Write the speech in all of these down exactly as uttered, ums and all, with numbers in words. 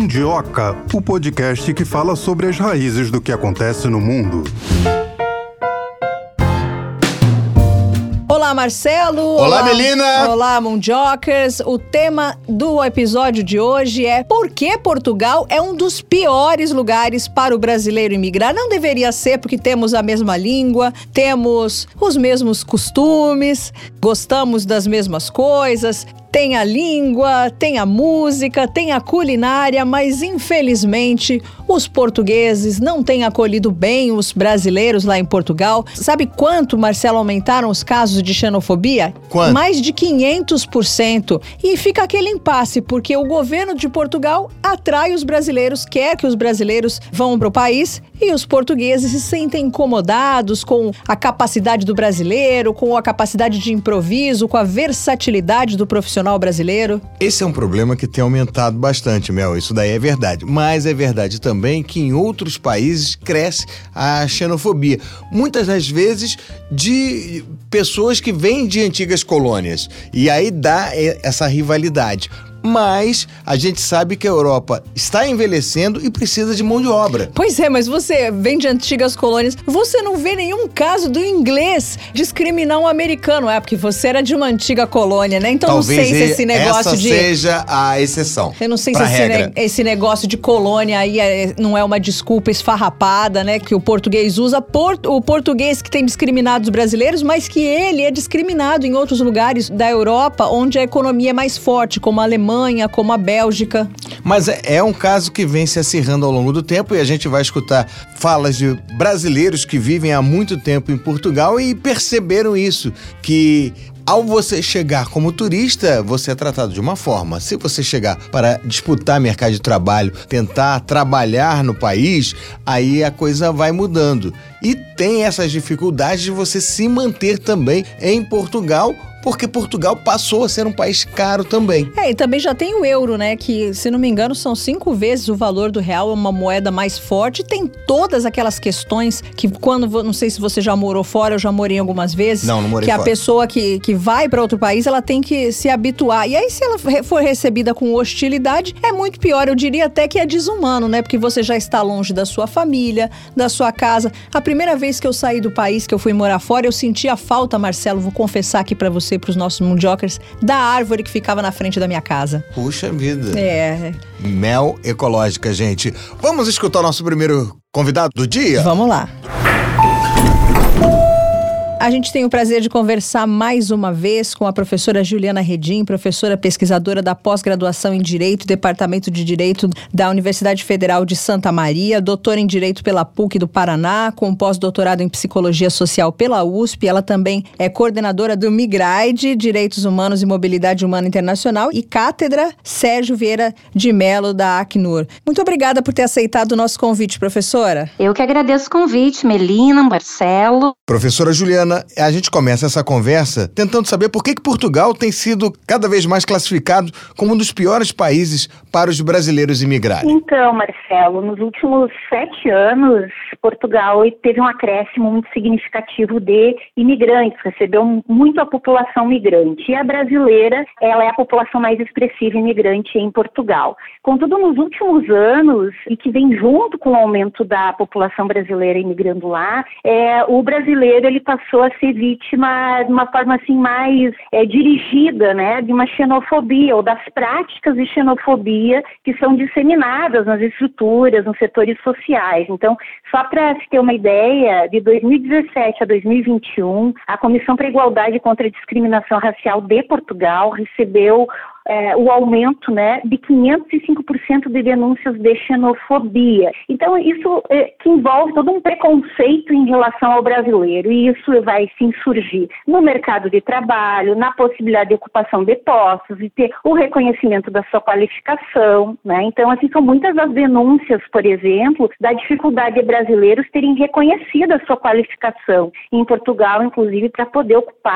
Mundioca, o podcast que fala sobre as raízes do que acontece no mundo. Olá, Marcelo. Olá, olá, Melina. Olá, Mundiocas. O tema do episódio de hoje é por que Portugal é um dos piores lugares para o brasileiro imigrar. Não deveria ser, porque temos a mesma língua, temos os mesmos costumes, gostamos das mesmas coisas. Tem a língua, tem a música, tem a culinária, mas infelizmente os portugueses não têm acolhido bem os brasileiros lá em Portugal. Sabe quanto, Marcelo, aumentaram os casos de xenofobia? Quanto? Mais de quinhentos por cento. E fica aquele impasse, porque o governo de Portugal atrai os brasileiros, quer que os brasileiros vão para o país, e os portugueses se sentem incomodados com a capacidade do brasileiro, com a capacidade de improviso, com a versatilidade do profissional brasileiro. Esse é um problema que tem aumentado bastante, Mel, isso daí é verdade. Mas é verdade também que em outros países cresce a xenofobia. Muitas das vezes de pessoas que vêm de antigas colônias. E aí dá essa rivalidade. Mas a gente sabe que a Europa está envelhecendo e precisa de mão de obra. Pois é, mas você vem de antigas colônias, você não vê nenhum caso do inglês discriminar um americano. É, porque você era de uma antiga colônia, né? Então Talvez não sei se esse negócio essa de... seja a exceção. Eu não sei se esse, ne... esse negócio de colônia aí é... não é uma desculpa esfarrapada, né? Que o português usa. Por... O português que tem discriminado os brasileiros, mas que ele é discriminado em outros lugares da Europa, onde a economia é mais forte, como a Alemanha, como a Bélgica. Mas é, é um caso que vem se acirrando ao longo do tempo e a gente vai escutar falas de brasileiros que vivem há muito tempo em Portugal e perceberam isso, que ao você chegar como turista, você é tratado de uma forma. Se você chegar para disputar mercado de trabalho, tentar trabalhar no país, aí a coisa vai mudando. E tem essas dificuldades de você se manter também em Portugal, porque Portugal passou a ser um país caro também. É, e também já tem o euro, né? Que, se não me engano, são cinco vezes o valor do real, é uma moeda mais forte. Tem todas aquelas questões que quando, não sei se você já morou fora, eu já morei algumas vezes. Não, não morei que fora. Que a pessoa que, que vai para outro país, ela tem que se habituar. E aí, se ela for recebida com hostilidade, é muito pior. Eu diria até que é desumano, né? Porque você já está longe da sua família, da sua casa. A primeira vez que eu saí do país, que eu fui morar fora, eu senti a falta, Marcelo, vou confessar aqui para você, para os nossos mundiocas, da árvore que ficava na frente da minha casa. Puxa vida. É. Mel ecológica, gente. Vamos escutar o nosso primeiro convidado do dia? Vamos lá. A gente tem o prazer de conversar mais uma vez com a professora Juliana Redin, professora pesquisadora da pós-graduação em Direito, Departamento de Direito da Universidade Federal de Santa Maria, doutora em Direito pela P U C do Paraná, com pós-doutorado em Psicologia Social pela U S P. Ela também é coordenadora do Migride, Direitos Humanos e Mobilidade Humana Internacional, e cátedra Sérgio Vieira de Mello, da Acnur. Muito obrigada por ter aceitado o nosso convite, professora. Eu que agradeço o convite, Melina, Marcelo. Professora Juliana, a gente começa essa conversa tentando saber por que que Portugal tem sido cada vez mais classificado como um dos piores países para os brasileiros imigrarem. Então, Marcelo, nos últimos sete anos, Portugal teve um acréscimo muito significativo de imigrantes, recebeu muito a população migrante. E a brasileira, ela é a população mais expressiva imigrante em Portugal. Contudo, nos últimos anos, e que vem junto com o aumento da população brasileira imigrando lá, é, o brasileiro ele passou a ser vítima de uma forma assim mais é, dirigida, né, de uma xenofobia ou das práticas de xenofobia que são disseminadas nas estruturas, nos setores sociais. Então, só para se ter uma ideia, de dois mil e dezessete a dois mil e vinte e um, a Comissão para a Igualdade contra a Discriminação Racial de Portugal recebeu É, o aumento, né, de quinhentos e cinco por cento de denúncias de xenofobia. Então, isso é, que envolve todo um preconceito em relação ao brasileiro, e isso vai se insurgir no mercado de trabalho, na possibilidade de ocupação de postos, de ter o reconhecimento da sua qualificação, né? Então, assim, são muitas as denúncias, por exemplo, da dificuldade de brasileiros terem reconhecido a sua qualificação em Portugal, inclusive, para poder ocupar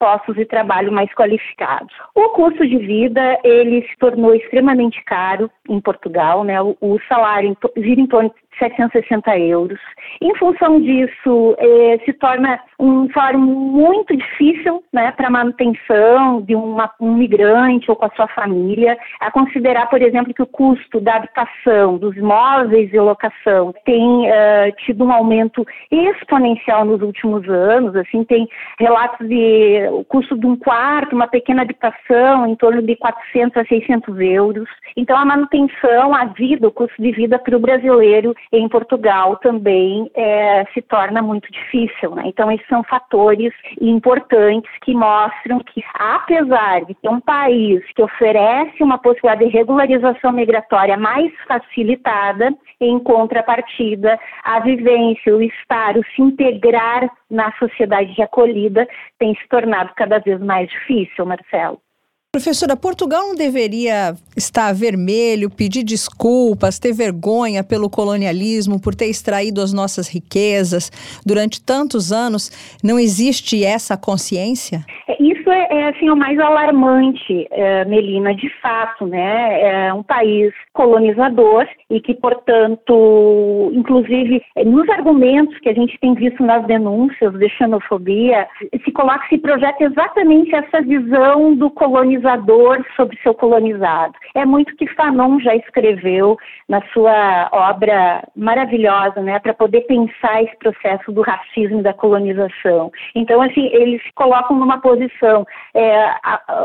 postos de trabalho mais qualificados. O custo de vida, ele se tornou extremamente caro em Portugal, né? O, o salário gira em torno de setecentos e sessenta euros. Em função disso, eh, se torna um salário muito difícil, né, para a manutenção de uma, um migrante ou com a sua família. A considerar, por exemplo, que o custo da habitação, dos imóveis e locação tem uh, tido um aumento exponencial nos últimos anos. Assim, tem relatos de o custo de um quarto, uma pequena habitação, em torno de quatrocentos a seiscentos euros. Então, a manutenção, a vida, o custo de vida para o brasileiro em Portugal também é, se torna muito difícil, né? Então, esses são fatores importantes que mostram que, apesar de ter um país que oferece uma possibilidade de regularização migratória mais facilitada, em contrapartida, a vivência, o estar, o se integrar na sociedade de acolhida tem se tornado cada vez mais difícil, Marcelo. Professora, Portugal não deveria estar vermelho, pedir desculpas, ter vergonha pelo colonialismo, por ter extraído as nossas riquezas durante tantos anos? Não existe essa consciência? Isso é, é assim, o mais alarmante, é, Melina, de fato, né? É um país colonizador e que, portanto, inclusive, nos argumentos que a gente tem visto nas denúncias de xenofobia, se coloca, se projeta exatamente essa visão do colonizador sobre seu colonizado. É muito que Fanon já escreveu na sua obra maravilhosa, né, para poder pensar esse processo do racismo e da colonização. Então, assim, eles se colocam numa posição, é, a, a,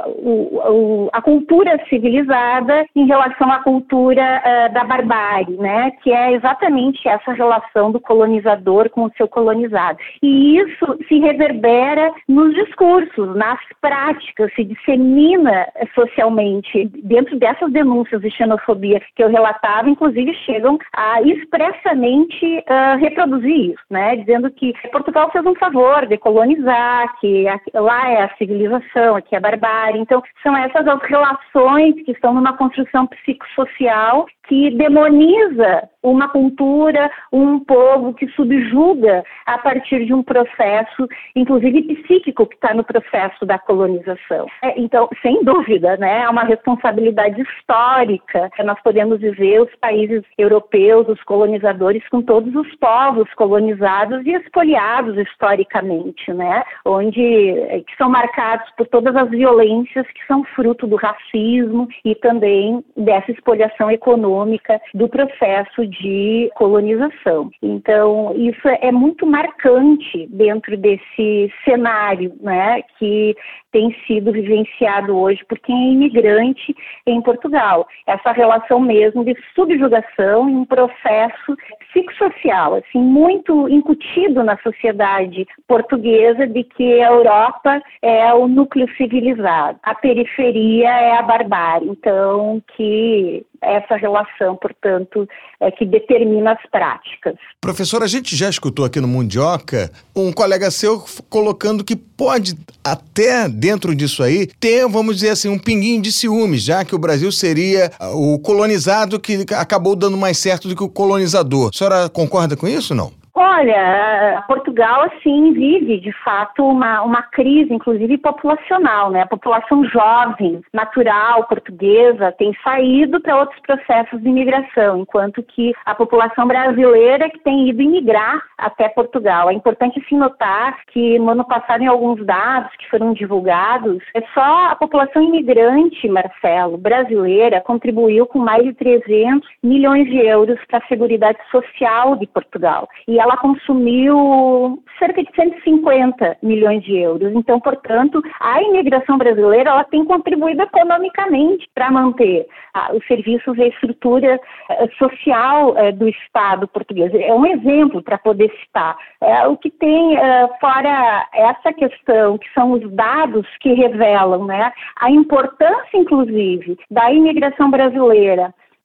o, a cultura civilizada em relação à cultura uh, da barbárie, né, que é exatamente essa relação do colonizador com o seu colonizado. E isso se reverbera nos discursos, nas práticas, se dissemina socialmente. Dentro dessas denúncias de xenofobia que eu relatava, inclusive chegam a expressamente uh, reproduzir isso, né? Dizendo que Portugal fez um favor de colonizar, que aqui, lá é a civilização, aqui é a barbárie. Então, são essas as relações que estão numa construção psicossocial que demoniza uma cultura, um povo, que subjuga a partir de um processo, inclusive psíquico, que está no processo da colonização. É, então, sem dúvida, né, é uma responsabilidade histórica. Nós podemos dizer os países europeus, os colonizadores, com todos os povos colonizados e expoliados historicamente, né, onde, que são marcados por todas as violências que são fruto do racismo e também dessa expoliação econômica do processo de colonização. Então, isso é muito marcante dentro desse cenário, né, que tem sido vivenciado hoje por quem é imigrante em Portugal. Essa relação mesmo de subjugação em um processo psicossocial, assim, muito incutido na sociedade portuguesa, de que a Europa é o núcleo civilizado, a periferia é a barbárie. Então, que essa relação, portanto, é que determina as práticas. Professora, a gente já escutou aqui no Mundioca um colega seu colocando que pode até dentro disso aí ter, vamos dizer assim, um pinguinho de ciúmes, já que o Brasil seria o colonizado que acabou dando mais certo do que o colonizador. A senhora concorda com isso ou não? Olha, Portugal, assim, vive, de fato, uma, uma crise, inclusive, populacional, né? A população jovem, natural, portuguesa, tem saído para outros processos de imigração, enquanto que a população brasileira que tem ido imigrar até Portugal. É importante, assim, notar que, no ano passado, em alguns dados que foram divulgados, é só a população imigrante, Marcelo, brasileira, contribuiu com mais de trezentos milhões de euros para a Seguridade Social de Portugal. E ela consumiu cerca de cento e cinquenta milhões de euros. Então, portanto, a imigração brasileira ela tem contribuído economicamente para manter ah, os serviços e a estrutura ah, social ah, do Estado português. É um exemplo para poder citar. É, o que tem, ah, fora essa questão, que são os dados que revelam, né, a importância, inclusive, da imigração brasileira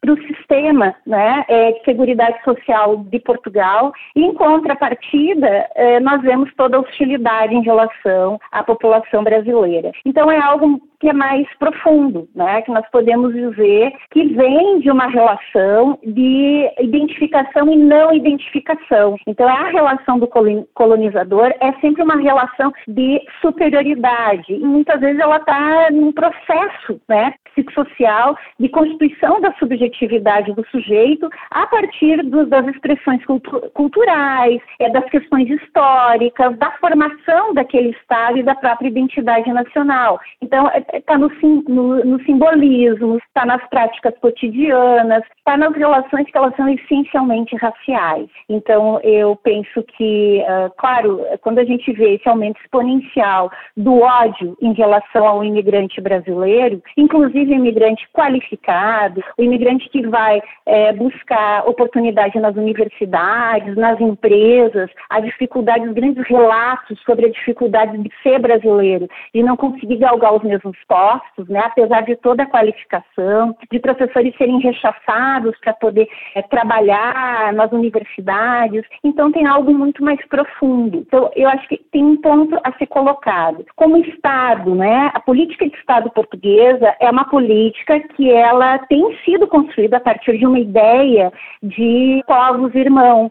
para o sistema, né, é, de seguridade social de Portugal, e em contrapartida, é, nós vemos toda a hostilidade em relação à população brasileira. Então é algo que é mais profundo, né, que nós podemos dizer que vem de uma relação de identificação e não identificação. Então a relação do colonizador é sempre uma relação de superioridade, e muitas vezes ela está num processo, né, psicossocial de constituição da subjetividade do sujeito a partir dos, das expressões cultu culturais, é, das questões históricas, da formação daquele Estado e da própria identidade nacional. Então, está no, no, no simbolismo, está nas práticas cotidianas, está nas relações que elas são essencialmente raciais. Então, eu penso que, uh, claro, quando a gente vê esse aumento exponencial do ódio em relação ao imigrante brasileiro, inclusive imigrante qualificado, o imigrante que vai é, buscar oportunidade nas universidades, nas empresas, a dificuldade, os grandes relatos sobre a dificuldade de ser brasileiro, de não conseguir galgar os mesmos postos, né, apesar de toda a qualificação, de professores serem rechaçados para poder é, trabalhar nas universidades. Então tem algo muito mais profundo. Então eu acho que tem um ponto a ser colocado. Como Estado, né, a política de Estado portuguesa é uma política que ela tem sido construída a partir de uma ideia de povos irmãos.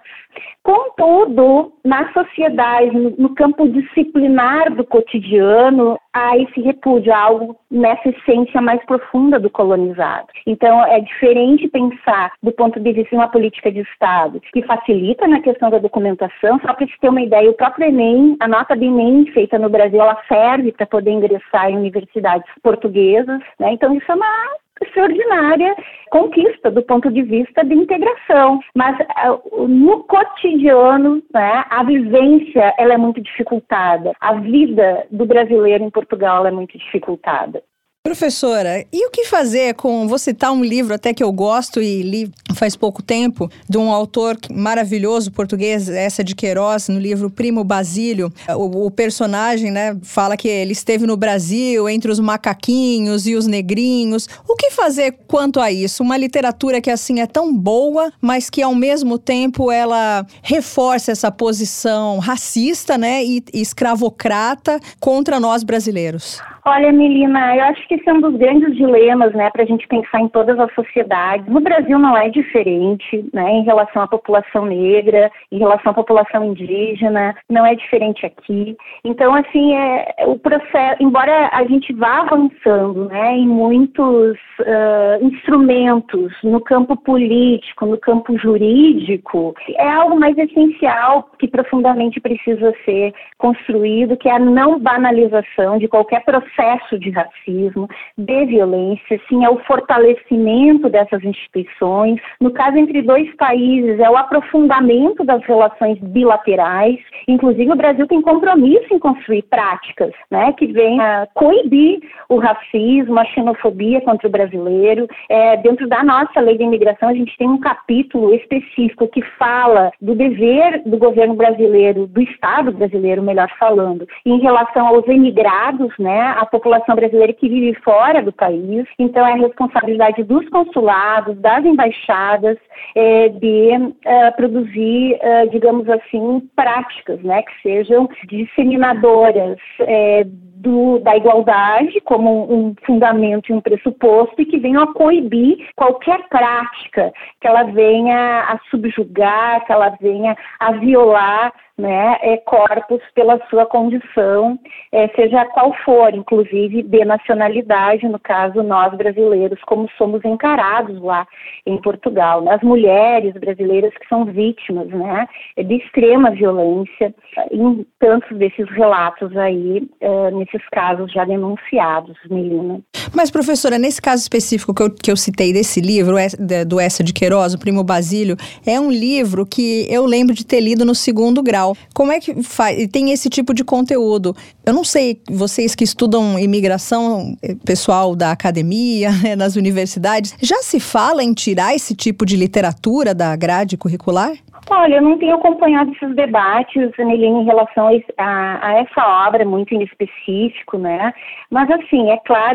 Contudo, na sociedade, no campo disciplinar do cotidiano, há esse repúdio, há algo nessa essência mais profunda do colonizado. Então, é diferente pensar do ponto de vista de uma política de Estado que facilita na questão da documentação. Só para se ter uma ideia, o próprio Enem, a nota do Enem feita no Brasil, ela serve para poder ingressar em universidades portuguesas, né? Então, isso é uma extraordinária conquista do ponto de vista de integração, mas uh, no cotidiano, né, a vivência ela é muito dificultada, a vida do brasileiro em Portugal é muito dificultada. Professora, e o que fazer com... Vou citar um livro até que eu gosto e li faz pouco tempo, de um autor maravilhoso português, Eça de Queiroz, no livro Primo Basílio. O, o personagem, né, fala que ele esteve no Brasil entre os macaquinhos e os negrinhos. O que fazer quanto a isso? Uma literatura que assim é tão boa, mas que ao mesmo tempo ela reforça essa posição racista, né, e, e escravocrata contra nós brasileiros. Olha, Melina, eu acho que esse é um dos grandes dilemas, né, para a gente pensar em todas as sociedades. No Brasil não é diferente, né, em relação à população negra, em relação à população indígena, não é diferente aqui. Então, assim, é, o processo, embora a gente vá avançando, né, em muitos uh, instrumentos no campo político, no campo jurídico, é algo mais essencial que profundamente precisa ser construído, que é a não banalização de qualquer processo processo de racismo, de violência, sim, é o fortalecimento dessas instituições. No caso entre dois países, é o aprofundamento das relações bilaterais. Inclusive, o Brasil tem compromisso em construir práticas, né, que venham a coibir o racismo, a xenofobia contra o brasileiro. É, dentro da nossa lei de imigração, a gente tem um capítulo específico que fala do dever do governo brasileiro, do Estado brasileiro, melhor falando, em relação aos imigrados, né, a população brasileira que vive fora do país. Então, é a responsabilidade dos consulados, das embaixadas, é, de é, produzir, é, digamos assim, práticas, né, que sejam disseminadoras é, do, da igualdade como um fundamento e um pressuposto, e que venham a coibir qualquer prática que ela venha a subjugar, que ela venha a violar, né, é, corpos pela sua condição, é, seja qual for, inclusive de nacionalidade, no caso nós brasileiros, como somos encarados lá em Portugal, né? As mulheres brasileiras que são vítimas, né, de extrema violência, em tantos desses relatos aí, é, nesses casos já denunciados, Melina. Mas, professora, nesse caso específico que eu, que eu citei desse livro, do Eça de Queiroz, o Primo Basílio, é um livro que eu lembro de ter lido no segundo grau. Como é que faz? Tem esse tipo de conteúdo. Eu não sei, vocês que estudam imigração, pessoal da academia, né, nas universidades, já se fala em tirar esse tipo de literatura da grade curricular? Olha, eu não tenho acompanhado esses debates, Melina, em relação a, a essa obra muito em específico, né? Mas, assim, é claro que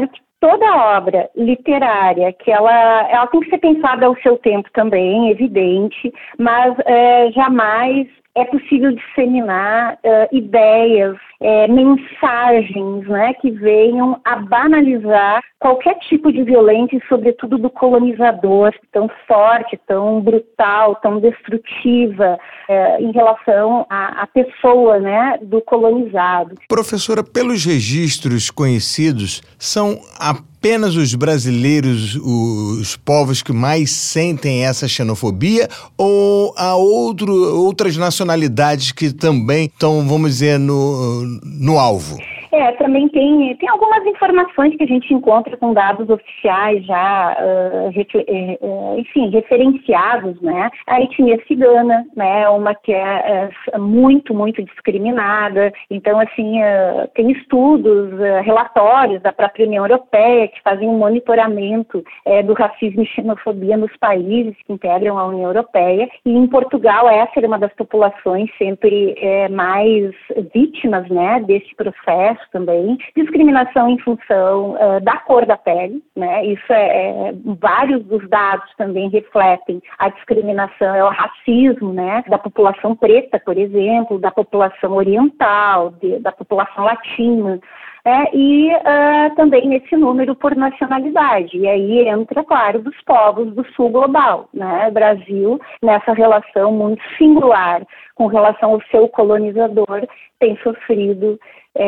toda obra literária, que ela, ela tem que ser pensada ao seu tempo também, evidente, mas é, jamais é possível disseminar uh, ideias, é, mensagens, né, que venham a banalizar qualquer tipo de violência e, sobretudo, do colonizador tão forte, tão brutal, tão destrutiva é, em relação à, à pessoa, né, do colonizado. Professora, pelos registros conhecidos, são apenas os brasileiros, os povos que mais sentem essa xenofobia, ou há outro, outras nacionalidades que também estão, vamos dizer, no, no alvo? É, também tem, tem algumas informações que a gente encontra com dados oficiais já, uh, refer, uh, enfim, referenciados, né? A etnia cigana, né? Uma que é uh, muito, muito discriminada. Então, assim, uh, tem estudos, uh, relatórios da própria União Europeia que fazem um monitoramento uh, do racismo e xenofobia nos países que integram a União Europeia. E em Portugal, essa era uma das populações sempre uh, mais vítimas, né, desse processo também, discriminação em função uh, da cor da pele, né, isso é, é, vários dos dados também refletem a discriminação, é o racismo, né, da população preta, por exemplo, da população oriental, de, da população latina, é, e uh, também nesse número por nacionalidade, e aí entra, claro, dos povos do sul global, né, Brasil, nessa relação muito singular com relação ao seu colonizador, tem sofrido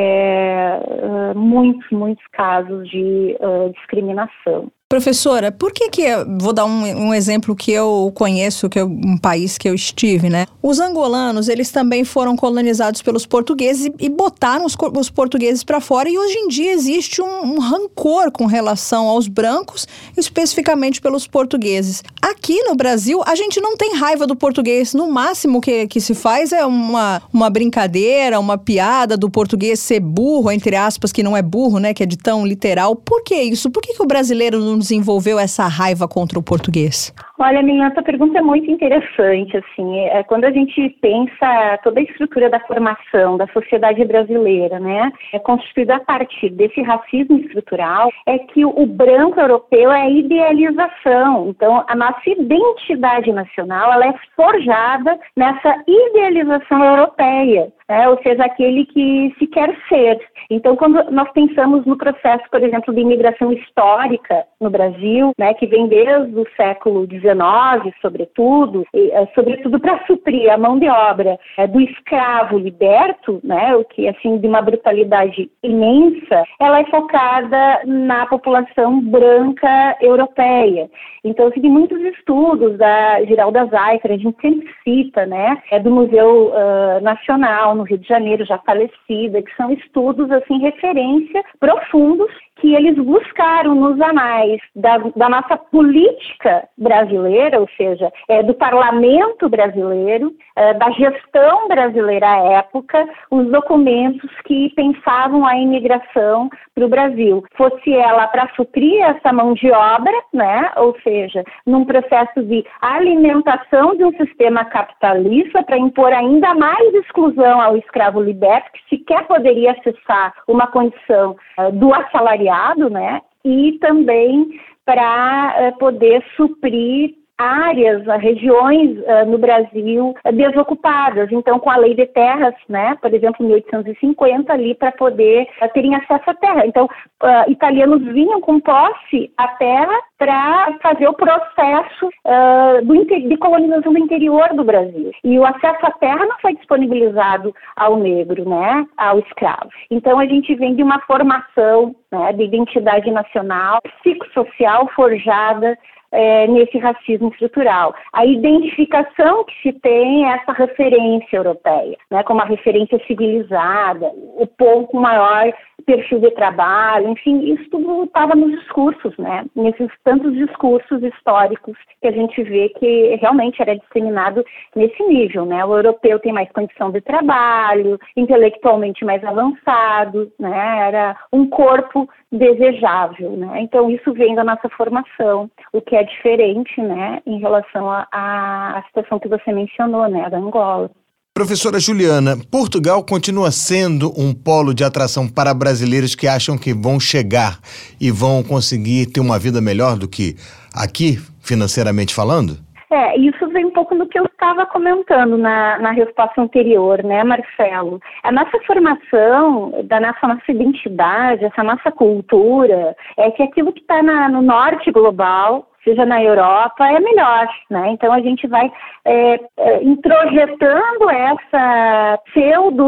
é, uh, muitos, muitos casos de uh, discriminação. Professora, por que que, vou dar um, um exemplo que eu conheço, que é um país que eu estive, né? Os angolanos, eles também foram colonizados pelos portugueses e, e botaram os, os portugueses para fora, e hoje em dia existe um, um rancor com relação aos brancos, especificamente pelos portugueses. Aqui no Brasil, a gente não tem raiva do português, no máximo que, que se faz é uma, uma brincadeira, uma piada do português ser burro, entre aspas, que não é burro, né, que é de tão literal. Por que isso? Por que que o brasileiro não desenvolveu essa raiva contra o português? Olha, menina, essa pergunta é muito interessante, assim, é, quando a gente pensa toda a estrutura da formação da sociedade brasileira, né, é constituída a partir desse racismo estrutural, é que o, o branco europeu é a idealização, então a nossa identidade nacional, ela é forjada nessa idealização europeia, né, ou seja, aquele que se quer ser. Então, quando nós pensamos no processo, por exemplo, de imigração histórica no Brasil, né, que vem desde o século dezenove, sobretudo, e, é, sobretudo para suprir a mão de obra é, do escravo liberto, né, o que, assim, de uma brutalidade imensa, ela é focada na população branca europeia. Então, assim, muitos estudos da Giralda Zeifer, a gente sempre cita, né, é do Museu uh, Nacional, no Rio de Janeiro, já falecida, que são estudos, assim, referência profundos que eles buscaram nos anais da, da nossa política brasileira, ou seja, é, do parlamento brasileiro, é, da gestão brasileira à época, os documentos que pensavam a imigração para o Brasil. Fosse ela para suprir essa mão de obra, né, ou seja, num processo de alimentação de um sistema capitalista para impor ainda mais exclusão ao escravo liberto, que sequer poderia acessar uma condição uh, do assalariado, né, e também para uh, poder suprir áreas, regiões uh, no Brasil uh, desocupadas, então com a lei de terras, né, por exemplo, em mil oitocentos e cinquenta, ali para poder uh, terem acesso à terra. Então, uh, italianos vinham com posse à terra para fazer o processo uh, do, de colonização do interior do Brasil. E o acesso à terra não foi disponibilizado ao negro, né, ao escravo. Então, a gente vem de uma formação, né, de identidade nacional, psicossocial forjada É, nesse racismo estrutural. A identificação que se tem é essa referência europeia, né, como a referência civilizada, o povo com maior perfil de trabalho, enfim, isso tudo estava nos discursos, né, nesses tantos discursos históricos que a gente vê que realmente era disseminado nesse nível, né, o europeu tem mais condição de trabalho, intelectualmente mais avançado, né, era um corpo desejável, né, então isso vem da nossa formação, o que é diferente, né, em relação à situação que você mencionou, né, da Angola. Professora Juliana, Portugal continua sendo um polo de atração para brasileiros que acham que vão chegar e vão conseguir ter uma vida melhor do que aqui, financeiramente falando? É, isso vem um pouco do que eu estava comentando na, na resposta anterior, né, Marcelo? A nossa formação, da nossa, nossa identidade, essa nossa cultura, é que aquilo que está no norte global, seja na Europa, é melhor, né? Então a gente vai é, é, introjetando essa pseudo,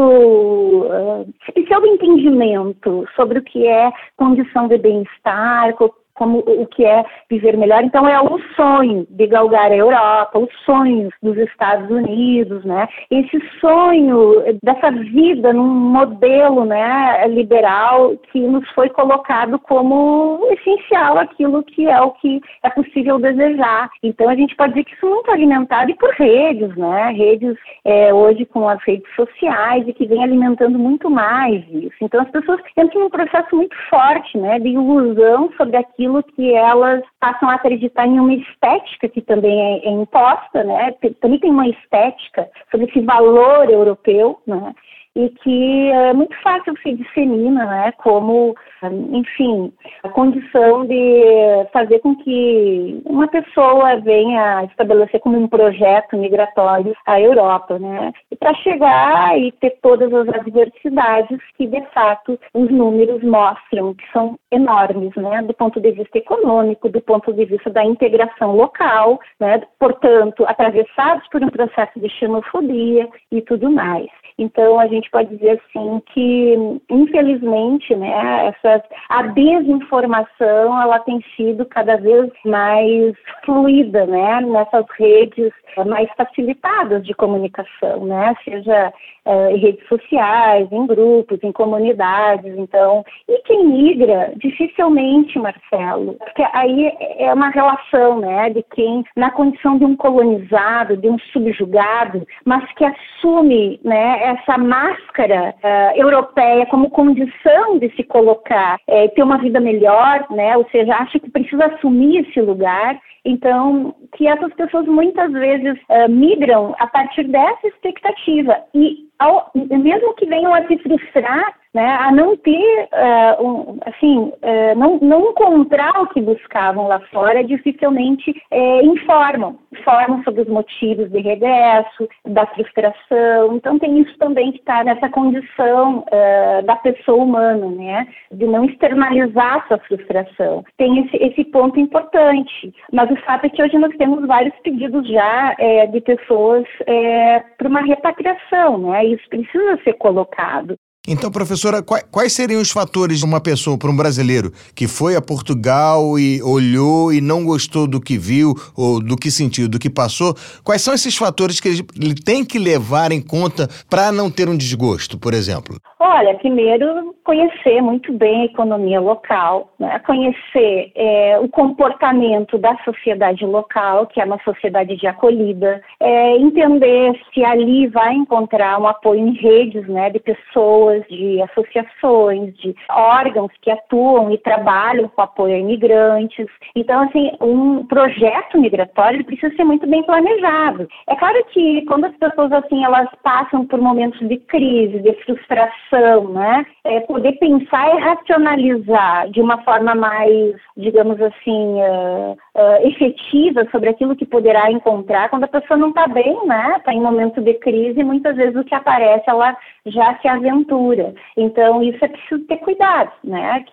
uh, pseudo entendimento sobre o que é condição de bem-estar, como o que é viver melhor. Então é o sonho de galgar a Europa, o sonho dos Estados Unidos, né? Esse sonho dessa vida num modelo, né, liberal que nos foi colocado como essencial, aquilo que é o que é possível desejar. Então a gente pode dizer que isso é muito alimentado e por redes, né? Redes é, hoje com as redes sociais e que vem alimentando muito mais isso. Então as pessoas entram num processo muito forte, né, de ilusão sobre aquilo que elas passam a acreditar em uma estética que também é, é imposta, né? Também tem uma estética sobre esse valor europeu, né? E que é muito fácil se dissemina, né, como, enfim, a condição de fazer com que uma pessoa venha estabelecer como um projeto migratório a Europa, né, e para chegar e ter todas as adversidades que, de fato, os números mostram que são enormes, né, do ponto de vista econômico, do ponto de vista da integração local, né, portanto, atravessados por um processo de xenofobia e tudo mais. Então, a gente pode dizer assim que, infelizmente, né, essa, a desinformação ela tem sido cada vez mais fluida, né, nessas redes mais facilitadas de comunicação, né, seja é, em redes sociais, em grupos, em comunidades. Então, e quem migra, dificilmente, Marcelo, porque aí é uma relação, né, de quem, na condição de um colonizado, de um subjugado, mas que assume, né, essa máscara uh, europeia como condição de se colocar, é, ter uma vida melhor, né? Ou seja, acha que precisa assumir esse lugar. Então, que essas pessoas muitas vezes uh, migram a partir dessa expectativa e, ao, mesmo que venham a se frustrar, né, a não ter, uh, um, assim, uh, não, não encontrar o que buscavam lá fora, dificilmente uh, informam, informam sobre os motivos de regresso, da frustração. Então tem isso também que está nessa condição uh, da pessoa humana, né, de não externalizar sua frustração. Tem esse, esse ponto importante, mas o fato é que hoje nós temos vários pedidos já uh, de pessoas uh, para uma repatriação, né, isso precisa ser colocado. Então, professora, quais seriam os fatores de uma pessoa, para um brasileiro, que foi a Portugal e olhou e não gostou do que viu, ou do que sentiu, do que passou? Quais são esses fatores que ele tem que levar em conta para não ter um desgosto, por exemplo? Olha, primeiro, conhecer muito bem a economia local, né? Conhecer é, o comportamento da sociedade local, que é uma sociedade de acolhida, é, entender se ali vai encontrar um apoio em redes, né, de pessoas, de associações, de órgãos que atuam e trabalham com apoio a imigrantes. Então, assim, um projeto migratório precisa ser muito bem planejado. É claro que quando as pessoas, assim, elas passam por momentos de crise, de frustração, né, é poder pensar e racionalizar de uma forma mais, digamos assim, uh, uh, efetiva sobre aquilo que poderá encontrar quando a pessoa não está bem, né, está em momento de crise, e muitas vezes o que aparece, ela já se aventura. Então, isso é preciso ter cuidado, né?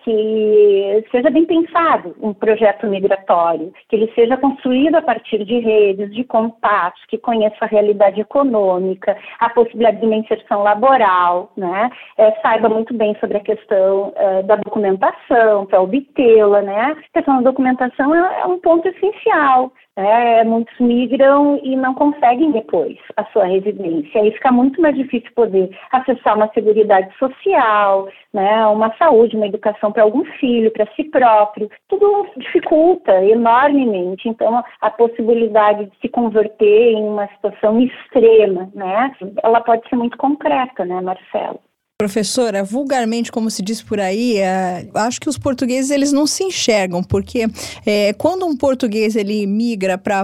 Que seja bem pensado um projeto migratório, que ele seja construído a partir de redes, de contatos, que conheça a realidade econômica, a possibilidade de uma inserção laboral, né? É, saiba muito bem sobre a questão uh, da documentação, para obtê-la, né? A questão da documentação é, é um ponto essencial. É, muitos migram e não conseguem depois a sua residência. Aí fica muito mais difícil poder acessar uma seguridade social, né, uma saúde, uma educação para algum filho, para si próprio. Tudo dificulta enormemente. Então, a possibilidade de se converter em uma situação extrema, né, ela pode ser muito concreta, né, Marcelo? Professora, vulgarmente, como se diz por aí, é, acho que os portugueses eles não se enxergam, porque é, quando um português ele migra para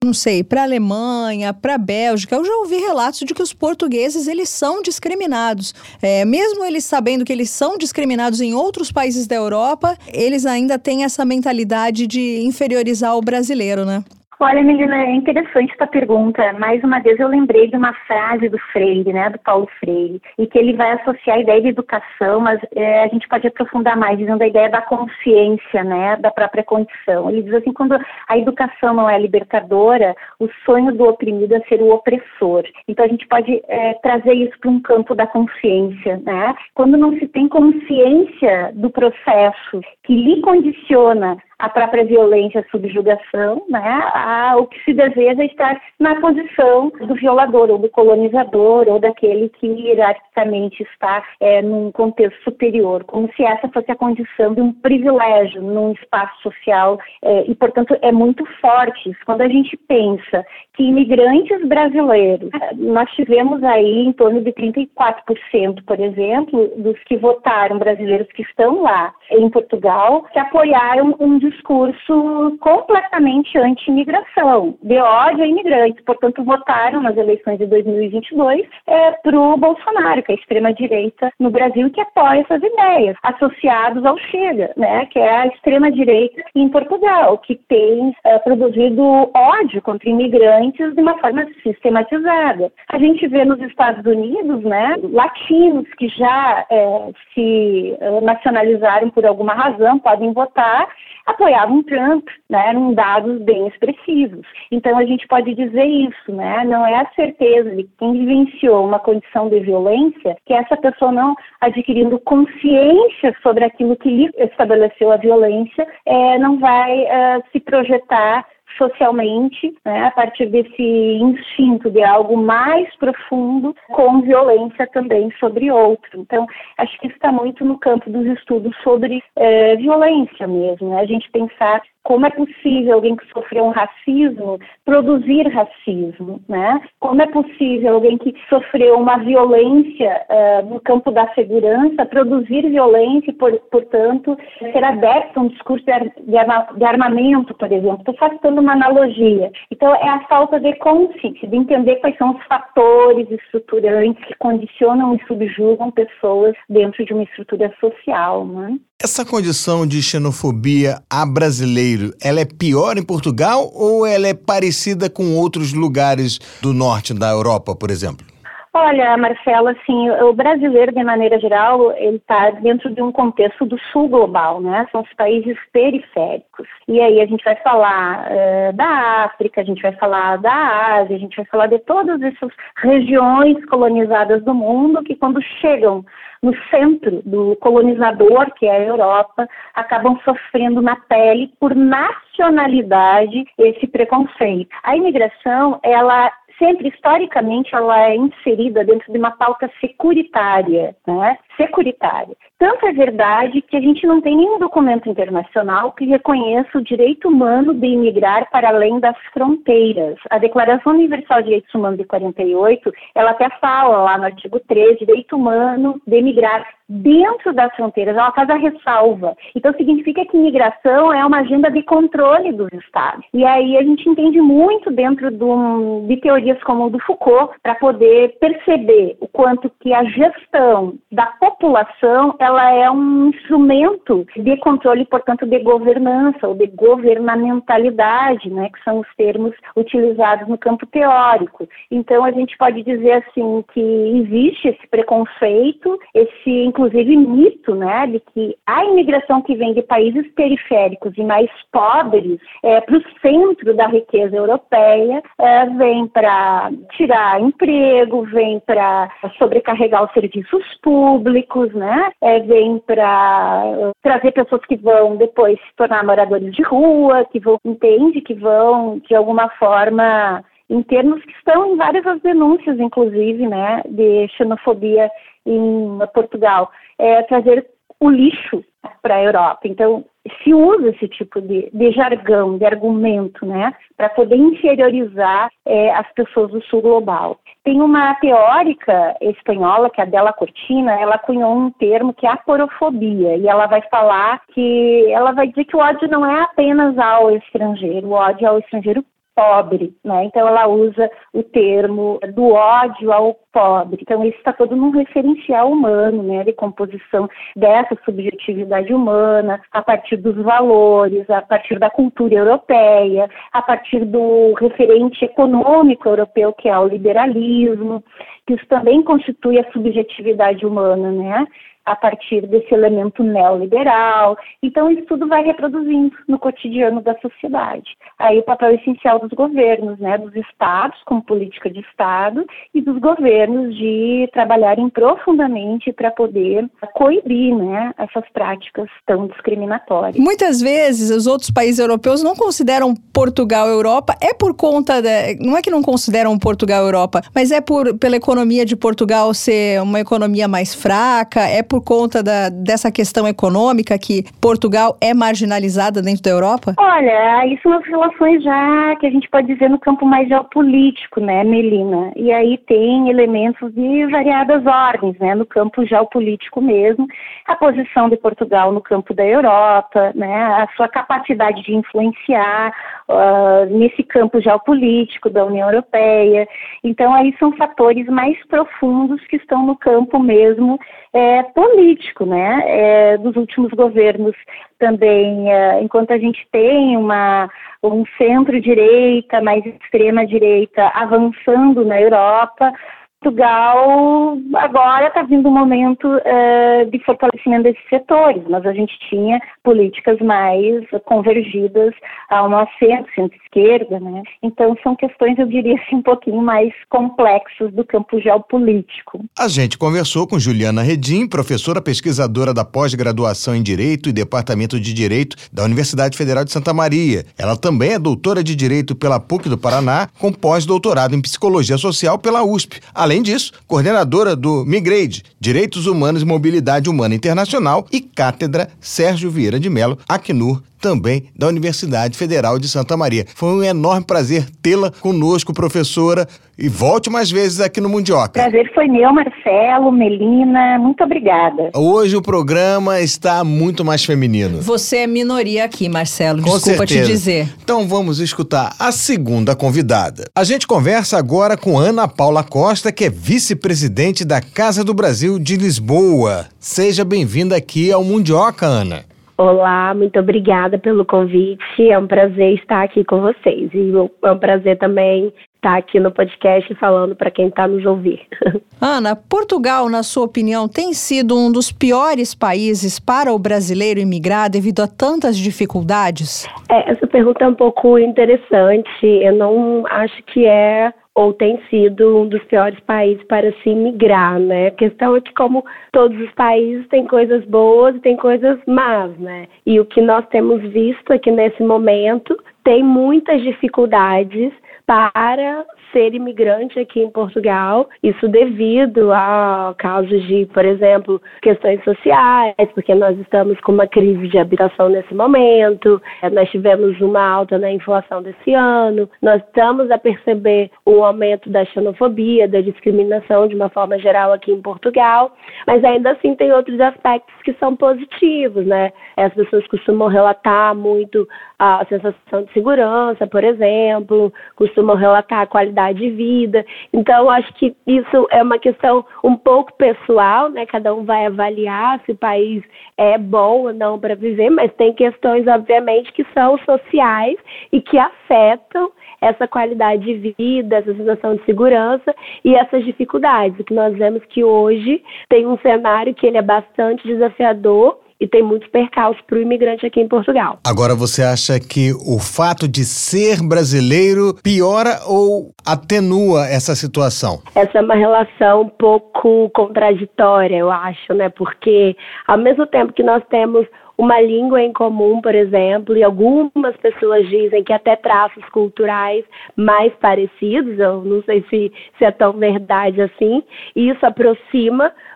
não sei, para a Alemanha, para a Bélgica, eu já ouvi relatos de que os portugueses, eles são discriminados. É, mesmo eles sabendo que eles são discriminados em outros países da Europa, eles ainda têm essa mentalidade de inferiorizar o brasileiro, né? Olha, Melina, é interessante essa pergunta. Mais uma vez eu lembrei de uma frase do Freire, né, do Paulo Freire, e que ele vai associar a ideia de educação, mas é, a gente pode aprofundar mais, dizendo a ideia da consciência, né, da própria condição. Ele diz assim, quando a educação não é libertadora, o sonho do oprimido é ser o opressor. Então a gente pode é, trazer isso para um campo da consciência, né? Quando não se tem consciência do processo que lhe condiciona a própria violência, a subjugação, né? A, o que se deseja é estar na posição do violador, ou do colonizador, ou daquele que hierarquicamente está é, num contexto superior, como se essa fosse a condição de um privilégio num espaço social, é, e, portanto, é muito forte isso. Quando a gente pensa que imigrantes brasileiros, nós tivemos aí em torno de trinta e quatro por cento, por exemplo, dos que votaram, brasileiros que estão lá em Portugal, que apoiaram um discurso completamente anti-imigração, de ódio a imigrantes. Portanto, votaram nas eleições de dois mil e vinte e dois é, para o Bolsonaro, que é a extrema-direita no Brasil, que apoia essas ideias, associados ao Chega, né, que é a extrema-direita em Portugal, que tem é, produzido ódio contra imigrantes de uma forma sistematizada. A gente vê nos Estados Unidos, né, latinos que já é, se é, nacionalizaram por alguma razão, podem votar, apoiavam Trump, né, eram dados bem expressivos. Então a gente pode dizer isso, né, não é a certeza de quem vivenciou uma condição de violência que essa pessoa não adquirindo consciência sobre aquilo que lhe estabeleceu a violência, é, não vai é, se projetar socialmente, né, a partir desse instinto de algo mais profundo, com violência também sobre outro. Então, acho que isso está muito no campo dos estudos sobre é, violência mesmo, né? A gente pensar como é possível alguém que sofreu um racismo produzir racismo, né? Como é possível alguém que sofreu uma violência uh, no campo da segurança produzir violência e, por, portanto, ser adepto a um discurso de, ar, de, arma, de armamento, por exemplo. Estou fazendo uma analogia. Então, é a falta de consciência, de entender quais são os fatores estruturantes que condicionam e subjugam pessoas dentro de uma estrutura social, né? Essa condição de xenofobia a brasileiro, ela é pior em Portugal ou ela é parecida com outros lugares do norte da Europa, por exemplo? Olha, Marcelo, assim, o brasileiro, de maneira geral, ele está dentro de um contexto do sul global, né? São os países periféricos. E aí a gente vai falar uh, da África, a gente vai falar da Ásia, a gente vai falar de todas essas regiões colonizadas do mundo que, quando chegam no centro do colonizador, que é a Europa, acabam sofrendo na pele por nacionalidade esse preconceito. A imigração, ela sempre, historicamente, ela é inserida dentro de uma pauta securitária, né? Securitária. Tanto é verdade que a gente não tem nenhum documento internacional que reconheça o direito humano de imigrar para além das fronteiras. A Declaração Universal de Direitos Humanos de quarenta e oito, ela até fala lá no artigo treze, direito humano de imigrar dentro das fronteiras, ela faz a ressalva. Então, significa que imigração é uma agenda de controle dos Estados. E aí a gente entende muito dentro do, de teorias como o do Foucault, para poder perceber o quanto que a gestão da população, ela é um instrumento de controle, portanto, de governança ou de governamentalidade, né, que são os termos utilizados no campo teórico. Então, a gente pode dizer assim que existe esse preconceito, esse, inclusive, mito, né, de que a imigração que vem de países periféricos e mais pobres é, para o centro da riqueza europeia, é, vem para tirar emprego, vem para sobrecarregar os serviços públicos, né, é, vem para uh, trazer pessoas que vão depois se tornar moradores de rua, que vão, entende, que vão, de alguma forma, em termos que estão em várias as denúncias, inclusive, né, de xenofobia em Portugal, é trazer o lixo para a Europa. Então, se usa esse tipo de, de jargão, de argumento, né, para poder inferiorizar é, as pessoas do sul global. Tem uma teórica espanhola, que é a Adela Cortina, ela cunhou um termo que é a aporofobia, e ela vai falar que, ela vai dizer que o ódio não é apenas ao estrangeiro, o ódio ao estrangeiro pobre, né? Então ela usa o termo do ódio ao pobre. Então isso está todo num referencial humano, né? De composição dessa subjetividade humana, a partir dos valores, a partir da cultura europeia, a partir do referente econômico europeu, que é o liberalismo, que isso também constitui a subjetividade humana, né? A partir desse elemento neoliberal. Então, isso tudo vai reproduzindo no cotidiano da sociedade. Aí o papel essencial dos governos, né, dos estados, como política de Estado, e dos governos de trabalharem profundamente para poder coibir, né, essas práticas tão discriminatórias. Muitas vezes, os outros países europeus não consideram Portugal Europa, é por conta, da, não é que não consideram Portugal Europa, mas é por, pela economia de Portugal ser uma economia mais fraca, é por conta da, dessa questão econômica que Portugal é marginalizada dentro da Europa? Olha, isso são as relações já que a gente pode dizer no campo mais geopolítico, né, Melina? E aí tem elementos de variadas ordens, né, no campo geopolítico mesmo, a posição de Portugal no campo da Europa, né, a sua capacidade de influenciar uh, nesse campo geopolítico da União Europeia. Então aí são fatores mais profundos que estão no campo mesmo é, político, né, é, dos últimos governos também, é, enquanto a gente tem uma, um centro-direita, mais extrema-direita avançando na Europa, Portugal agora está vindo um momento uh, de fortalecimento desses setores, mas a gente tinha políticas mais convergidas a uma centro, centro-esquerda, né? Então são questões, eu diria assim, um pouquinho mais complexas do campo geopolítico. A gente conversou com Juliana Redim, professora pesquisadora da pós-graduação em Direito e Departamento de Direito da Universidade Federal de Santa Maria. Ela também é doutora de Direito pela P U C do Paraná, com pós-doutorado em Psicologia Social pela U S P. Além disso, coordenadora do Migrade, Direitos Humanos e Mobilidade Humana Internacional, e Cátedra Sérgio Vieira de Mello, Acnur, também da Universidade Federal de Santa Maria. Foi um enorme prazer tê-la conosco, professora, e volte mais vezes aqui no Mundioca. Prazer foi meu, Marcelo, Melina, muito obrigada. Hoje o programa está muito mais feminino. Você é minoria aqui, Marcelo, Com desculpa certeza. te dizer. Então vamos escutar a segunda convidada. A gente conversa agora com Ana Paula Costa, que é vice-presidente da Casa do Brasil de Lisboa. Seja bem-vinda aqui ao Mundioca, Ana. Olá, muito obrigada pelo convite, é um prazer estar aqui com vocês e é um prazer também estar aqui no podcast falando para quem está nos ouvindo. Ana, Portugal, na sua opinião, tem sido um dos piores países para o brasileiro imigrar devido a tantas dificuldades? É, essa pergunta é um pouco interessante, eu não acho que é ou tem sido um dos piores países para se imigrar, né? A questão é que, como todos os países, tem coisas boas e tem coisas más, né? E o que nós temos visto aqui nesse momento tem muitas dificuldades para ser imigrante aqui em Portugal, isso devido a casos de, por exemplo, questões sociais, porque nós estamos com uma crise de habitação nesse momento, nós tivemos uma alta na inflação desse ano, nós estamos a perceber um aumento da xenofobia, da discriminação de uma forma geral aqui em Portugal, mas ainda assim tem outros aspectos que são positivos, né? As pessoas costumam relatar muito a sensação de segurança, por exemplo, costumam relatar a qualidade de vida. Então, acho que isso é uma questão um pouco pessoal, né? Cada um vai avaliar se o país é bom ou não para viver, mas tem questões, obviamente, que são sociais e que afetam essa qualidade de vida, essa sensação de segurança e essas dificuldades. O que nós vemos que hoje tem um cenário que ele é bastante desafiador e tem muitos percalços para o imigrante aqui em Portugal. Agora, você acha que o fato de ser brasileiro piora ou atenua essa situação? Essa é uma relação um pouco contraditória, eu acho, né? Porque ao mesmo tempo que nós temos uma língua em comum, por exemplo, e algumas pessoas dizem que até traços culturais mais parecidos, eu não sei se, se é tão verdade assim, e isso aproxima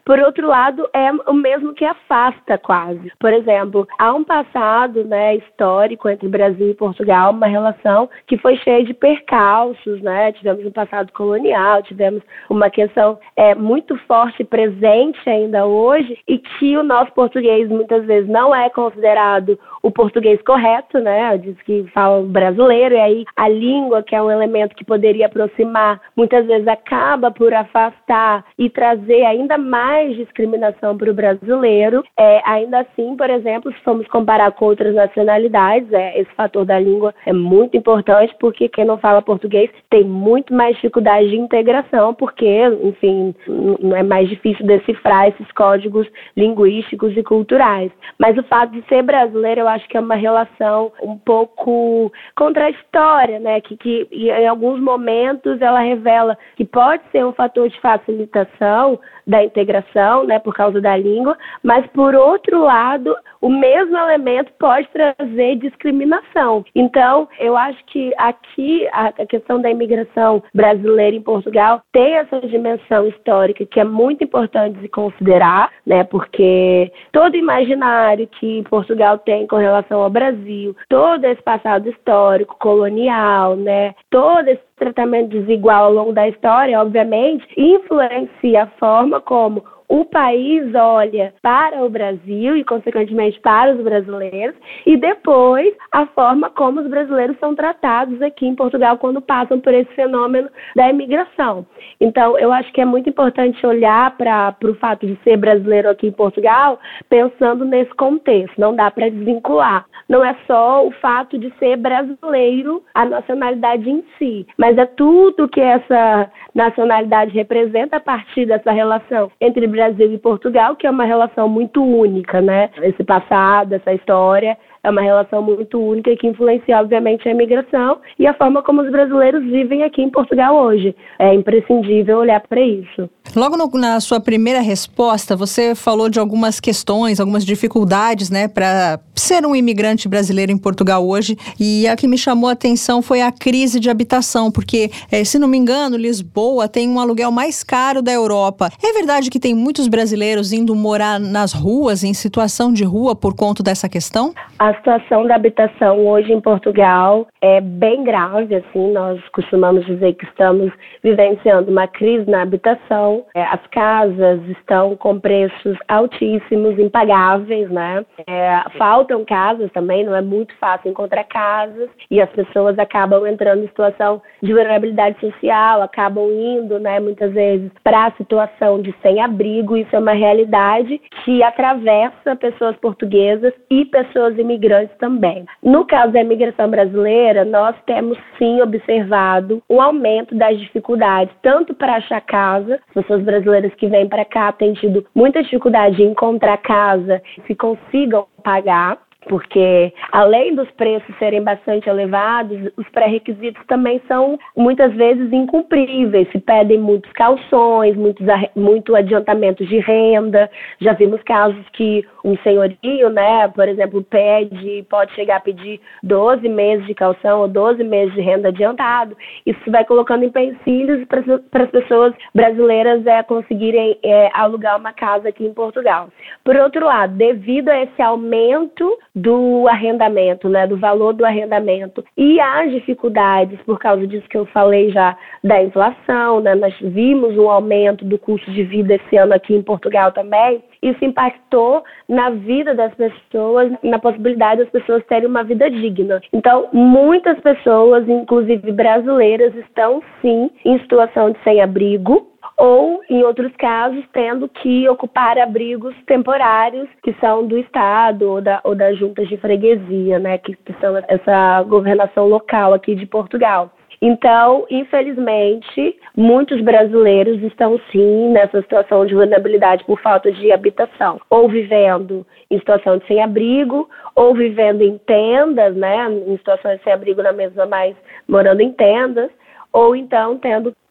Por outro lado, é o mesmo que afasta quase. Por exemplo, há um passado, né, histórico entre Brasil e Portugal, uma relação que foi cheia de percalços, né? Tivemos um passado colonial, tivemos uma questão é, muito forte e presente ainda hoje, e que o nosso português muitas vezes não é considerado o português correto, né? Diz que fala brasileiro, e aí a língua, que é um elemento que poderia aproximar, muitas vezes acaba por afastar e trazer ainda mais discriminação para o brasileiro. É, ainda assim, por exemplo, se formos comparar com outras nacionalidades, é, esse fator da língua é muito importante, porque quem não fala português tem muito mais dificuldade de integração, porque, enfim, não é mais difícil decifrar esses códigos linguísticos e culturais. Mas o fato de ser brasileiro, eu acho que é uma relação um pouco contraditória, né? Que, que em alguns momentos ela revela que pode ser um fator de facilitação da integração, né, por causa da língua, mas, por outro lado, o mesmo elemento pode trazer discriminação. Então, eu acho que aqui a questão da imigração brasileira em Portugal tem essa dimensão histórica que é muito importante de considerar, né, porque todo imaginário que Portugal tem com relação ao Brasil, todo esse passado histórico, colonial, né, todo esse tratamento desigual ao longo da história, obviamente, influencia a forma como o país olha para o Brasil e, consequentemente, para os brasileiros, e depois a forma como os brasileiros são tratados aqui em Portugal quando passam por esse fenômeno da imigração. Então, eu acho que é muito importante olhar para o fato de ser brasileiro aqui em Portugal pensando nesse contexto, não dá para desvincular. Não é só o fato de ser brasileiro, a nacionalidade em si, mas é tudo que essa nacionalidade representa a partir dessa relação entre Brasil e Portugal, que é uma relação muito única, né? Esse passado, essa história, é uma relação muito única e que influencia, obviamente, a imigração e a forma como os brasileiros vivem aqui em Portugal hoje. É imprescindível olhar para isso. Logo no, na sua primeira resposta, você falou de algumas questões, algumas dificuldades, né, para ser um imigrante brasileiro em Portugal hoje. E a que me chamou a atenção foi a crise de habitação, porque, é, se não me engano, Lisboa tem um aluguel mais caro da Europa. É verdade que tem muitos brasileiros indo morar nas ruas, em situação de rua, por conta dessa questão? A situação da habitação hoje em Portugal é bem grave, assim, nós costumamos dizer que estamos vivenciando uma crise na habitação. É, as casas estão com preços altíssimos, impagáveis, né? É, faltam casas também, não é muito fácil encontrar casas e as pessoas acabam entrando em situação de vulnerabilidade social, acabam indo, né, muitas vezes para a situação de sem-abrigo. Isso é uma realidade que atravessa pessoas portuguesas e pessoas imigrantes também. No caso da imigração brasileira, nós temos sim observado um aumento das dificuldades, tanto para achar casa. As pessoas brasileiras que vêm para cá têm tido muita dificuldade em encontrar casa que consigam pagar, porque além dos preços serem bastante elevados, os pré-requisitos também são muitas vezes incumpríveis. Se pedem muitos calções, muitos, muito adiantamentos de renda. Já vimos casos que um senhorio, né, por exemplo, pede, pode chegar a pedir doze meses de calção ou doze meses de renda adiantado. Isso vai colocando empecilhos para as pessoas brasileiras é, conseguirem é, alugar uma casa aqui em Portugal. Por outro lado, devido a esse aumento do arrendamento, né, do valor do arrendamento e as dificuldades, por causa disso que eu falei já, da inflação, né, nós vimos um aumento do custo de vida esse ano aqui em Portugal também. Isso impactou na vida das pessoas, na possibilidade das pessoas terem uma vida digna. Então, muitas pessoas, inclusive brasileiras, estão sim em situação de sem-abrigo, ou, em outros casos, tendo que ocupar abrigos temporários que são do Estado ou da, ou das juntas de freguesia, né, que, que são essa governação local aqui de Portugal. Então, infelizmente, muitos brasileiros estão, sim, nessa situação de vulnerabilidade por falta de habitação, ou vivendo em situação de sem-abrigo, ou vivendo em tendas, né, em situações de sem-abrigo na mesma, mas morando em tendas, ou então tendo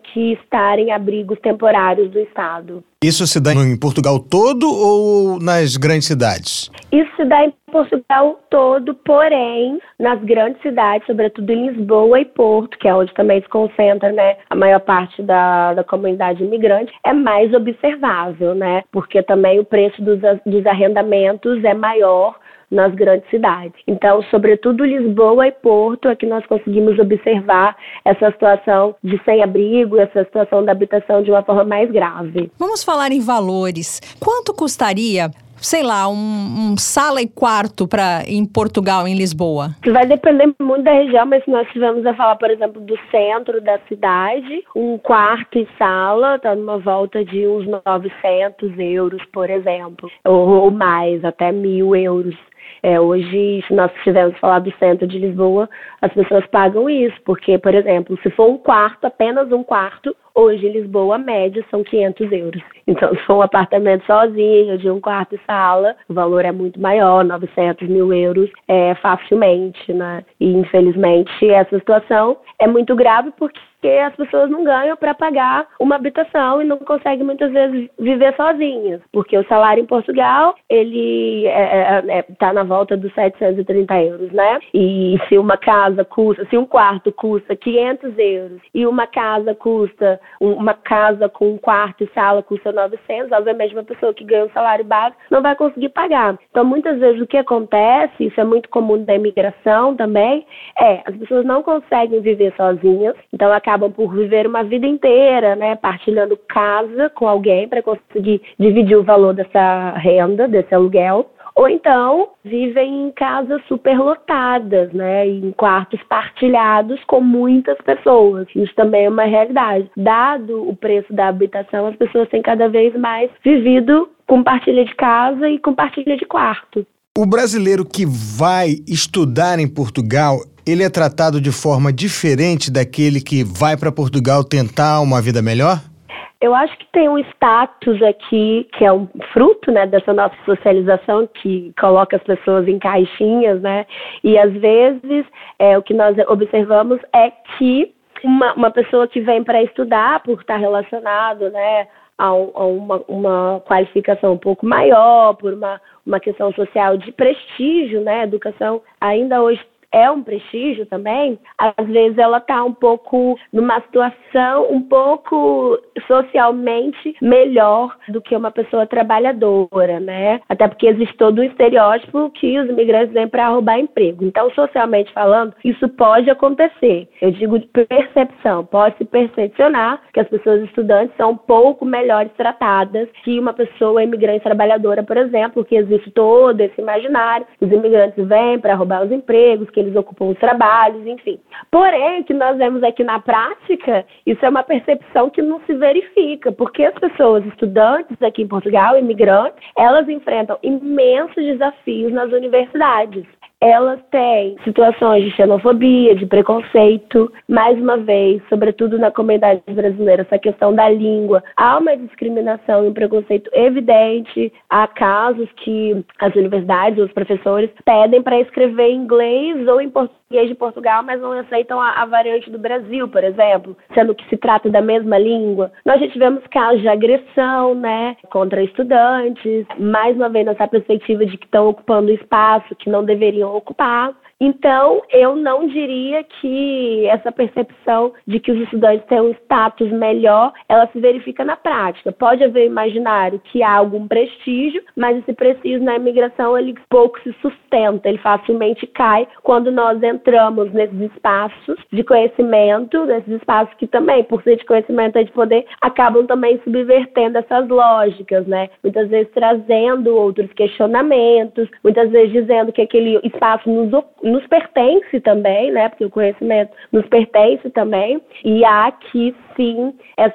que estar em abrigos temporários do Estado. Isso se dá em Portugal todo ou nas grandes cidades? Isso se dá em Portugal todo, porém, nas grandes cidades, sobretudo em Lisboa e Porto, que é onde também se concentra, né, a maior parte da, da comunidade imigrante, é mais observável, né? Porque também o preço dos, dos arrendamentos é maior nas grandes cidades. Então, sobretudo Lisboa e Porto é que nós conseguimos observar essa situação de sem-abrigo, essa situação da habitação de uma forma mais grave. Vamos falar em valores. Quanto custaria, sei lá, um, um sala e quarto pra, em Portugal, em Lisboa? Vai depender muito da região, mas se nós estivermos a falar, por exemplo, do centro da cidade, um quarto e sala está numa volta de uns novecentos euros, por exemplo, ou, ou mais, até mil euros. É, hoje, se nós estivermos a falar do centro de Lisboa, as pessoas pagam isso, porque, por exemplo, se for um quarto, apenas um quarto, hoje em Lisboa a média são quinhentos euros. Então, se for um apartamento sozinho, de um quarto e sala, o valor é muito maior, novecentos mil euros, é, facilmente, né? E, infelizmente, essa situação é muito grave porque as pessoas não ganham para pagar uma habitação e não conseguem, muitas vezes, viver sozinhas. Porque o salário em Portugal, ele é, é, é, tá na volta dos setecentos e trinta euros, né? E se uma casa custa, se um quarto custa quinhentos euros e uma casa custa, uma casa com um quarto e sala custa novecentos, obviamente uma pessoa que ganha um salário básico não vai conseguir pagar. Então, muitas vezes o que acontece, isso é muito comum da imigração também, é as pessoas não conseguem viver sozinhas, então acabam por viver uma vida inteira, né, partilhando casa com alguém para conseguir dividir o valor dessa renda, desse aluguel. Ou então, vivem em casas superlotadas, né, em quartos partilhados com muitas pessoas. Isso também é uma realidade. Dado o preço da habitação, as pessoas têm cada vez mais vivido com partilha de casa e com partilha de quarto. O brasileiro que vai estudar em Portugal, ele é tratado de forma diferente daquele que vai para Portugal tentar uma vida melhor? Eu acho que tem um status aqui que é um fruto, né, dessa nossa socialização que coloca as pessoas em caixinhas, né? E às vezes é, o que nós observamos é que uma, uma pessoa que vem para estudar, por estar relacionado, né, a, a uma, uma qualificação um pouco maior, por uma, uma questão social de prestígio, né? A educação ainda hoje é um prestígio também, às vezes ela está um pouco numa situação um pouco socialmente melhor do que uma pessoa trabalhadora, né? Até porque existe todo um estereótipo que os imigrantes vêm para roubar emprego. Então, socialmente falando, isso pode acontecer. Eu digo de percepção, pode se percepcionar que as pessoas estudantes são um pouco melhores tratadas que uma pessoa imigrante trabalhadora, por exemplo, que existe todo esse imaginário, os imigrantes vêm para roubar os empregos, que eles ocupam os trabalhos, enfim. Porém, o que nós vemos aqui na prática, isso é uma percepção que não se verifica, porque as pessoas estudantes aqui em Portugal, imigrantes, elas enfrentam imensos desafios nas universidades. Elas têm situações de xenofobia, de preconceito, mais uma vez, sobretudo na comunidade brasileira, essa questão da língua. Há uma discriminação e um preconceito evidente. Há casos que as universidades, os professores, pedem para escrever em inglês ou em português de Portugal, mas não aceitam a, a variante do Brasil, por exemplo, sendo que se trata da mesma língua. Nós já tivemos casos de agressão, né, contra estudantes, mais uma vez nessa perspectiva de que estão ocupando espaço que não deveriam ocupar. Então, eu não diria que essa percepção de que os estudantes têm um status melhor, ela se verifica na prática. Pode haver imaginário que há algum prestígio, mas esse prestígio na imigração, ele pouco se sustenta, ele facilmente cai quando nós entramos nesses espaços de conhecimento, nesses espaços que também, por ser de conhecimento e de poder, acabam também subvertendo essas lógicas, né? Muitas vezes trazendo outros questionamentos, muitas vezes dizendo que aquele espaço nos nos pertence também, né? Porque o conhecimento nos pertence também. E há aqui, sim,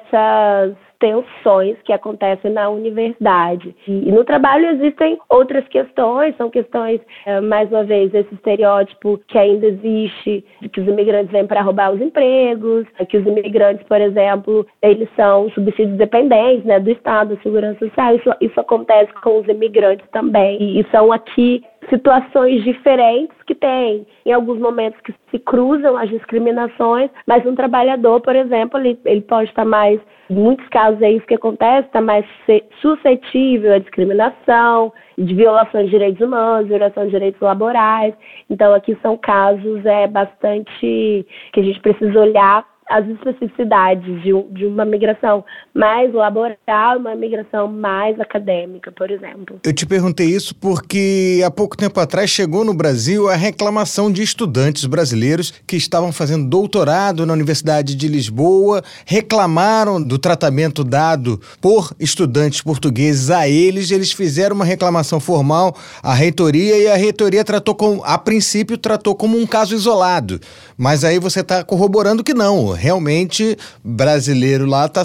essas tensões que acontecem na universidade. E no trabalho existem outras questões, são questões, mais uma vez, esse estereótipo que ainda existe, de que os imigrantes vêm para roubar os empregos, que os imigrantes, por exemplo, eles são subsídios dependentes, né, do Estado, da Segurança Social. Isso, isso acontece com os imigrantes também. E são aqui situações diferentes que tem, em alguns momentos que se cruzam as discriminações, mas um trabalhador, por exemplo, ele, ele pode estar mais, em muitos casos é isso que acontece, está mais suscetível à discriminação, de violação de direitos humanos, violação de direitos laborais. Então, aqui são casos é, bastante que a gente precisa olhar as especificidades de, de uma migração mais laboral, uma migração mais acadêmica, por exemplo. Eu te perguntei isso porque há pouco tempo atrás chegou no Brasil a reclamação de estudantes brasileiros que estavam fazendo doutorado na Universidade de Lisboa, reclamaram do tratamento dado por estudantes portugueses a eles, eles fizeram uma reclamação formal à reitoria e a reitoria tratou como, a princípio, tratou como um caso isolado. Mas aí você está corroborando que não. Realmente, brasileiro lá está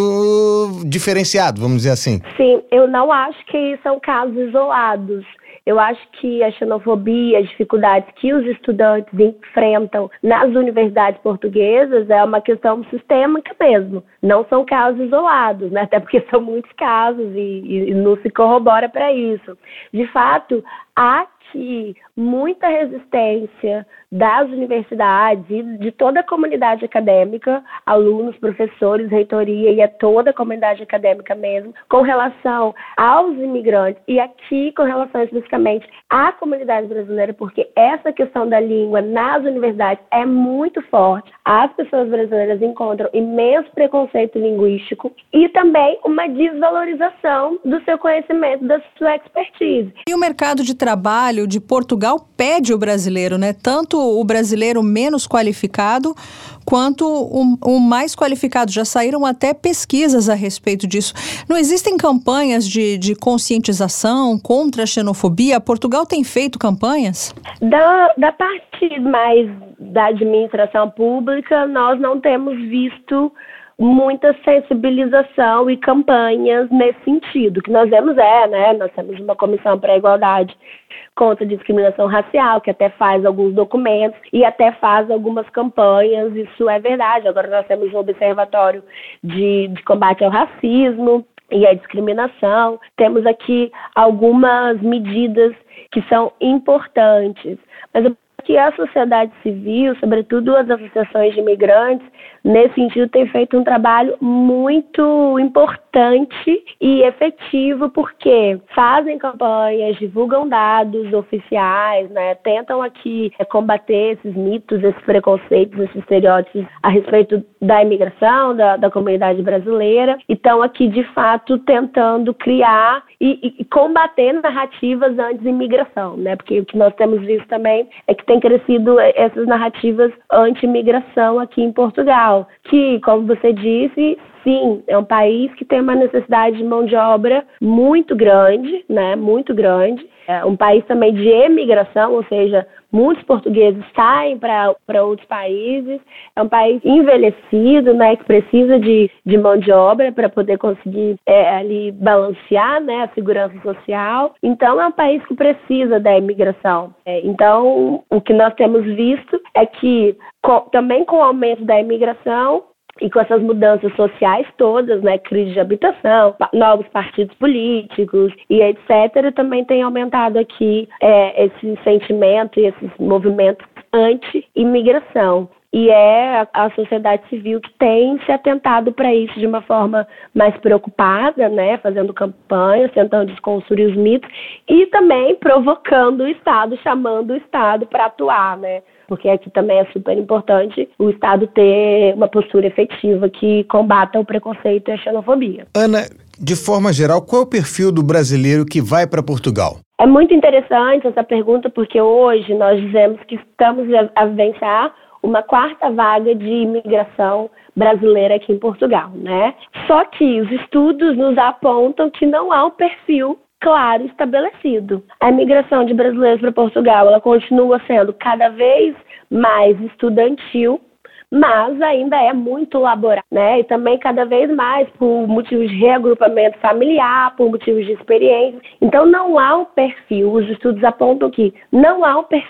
sendo diferenciado, vamos dizer assim. Sim, eu não acho que são casos isolados. Eu acho que a xenofobia, as dificuldades que os estudantes enfrentam nas universidades portuguesas é uma questão sistêmica mesmo. Não são casos isolados, né? Até porque são muitos casos e, e não se corrobora para isso. De fato, há que muita resistência das universidades e de toda a comunidade acadêmica, alunos, professores, reitoria e a toda a comunidade acadêmica mesmo, com relação aos imigrantes e aqui com relação especificamente à comunidade brasileira, porque essa questão da língua nas universidades é muito forte. As pessoas brasileiras encontram imenso preconceito linguístico e também uma desvalorização do seu conhecimento, da sua expertise. E o mercado de trabalho de Portugal pede o brasileiro, né? Tanto o brasileiro menos qualificado quanto o, o mais qualificado. Já saíram até pesquisas a respeito disso. Não existem campanhas de, de conscientização contra a xenofobia? Portugal tem feito campanhas? Da, da parte mais da administração pública, nós não temos visto muita sensibilização e campanhas nesse sentido. O que nós vemos é, né, nós temos uma comissão para a igualdade contra a discriminação racial, que até faz alguns documentos e até faz algumas campanhas, isso é verdade. Agora nós temos um observatório de, de combate ao racismo e à discriminação. Temos aqui algumas medidas que são importantes, mas que a sociedade civil, sobretudo as associações de imigrantes, nesse sentido, tem feito um trabalho muito importante e efetivo, porque fazem campanhas, divulgam dados oficiais, né, tentam aqui é, combater esses mitos, esses preconceitos, esses estereótipos a respeito da imigração, da, da comunidade brasileira, e estão aqui, de fato, tentando criar e, e combater narrativas anti-imigração, né, porque o que nós temos visto também é que tem crescido essas narrativas anti-imigração aqui em Portugal, que, como você disse, sim, é um país que tem uma necessidade de mão de obra muito grande, né, muito grande. É um país também de emigração, ou seja, muitos portugueses saem para outros países. É um país envelhecido, né, que precisa de, de mão de obra para poder conseguir é, ali balancear, né, a segurança social. Então, é um país que precisa da imigração. É, então, o que nós temos visto é que, com, também com o aumento da imigração, e com essas mudanças sociais todas, né, crise de habitação, novos partidos políticos e etcétera, também tem aumentado aqui é, esse sentimento e esses movimentos anti-imigração. E é a sociedade civil que tem se atentado para isso de uma forma mais preocupada, né, fazendo campanhas, tentando desconstruir os mitos e também provocando o Estado, chamando o Estado para atuar, né? Porque aqui também é super importante o Estado ter uma postura efetiva que combata o preconceito e a xenofobia. Ana, de forma geral, qual é o perfil do brasileiro que vai para Portugal? É muito interessante essa pergunta, porque hoje nós dizemos que estamos a vivenciar uma quarta vaga de imigração brasileira aqui em Portugal, né? Só que os estudos nos apontam que não há um perfil claro estabelecido. A imigração de brasileiros para Portugal, ela continua sendo cada vez mais estudantil, mas ainda é muito laboral, né? E também cada vez mais por motivos de reagrupamento familiar, por motivos de experiência. Então não há um perfil, os estudos apontam que não há um perfil.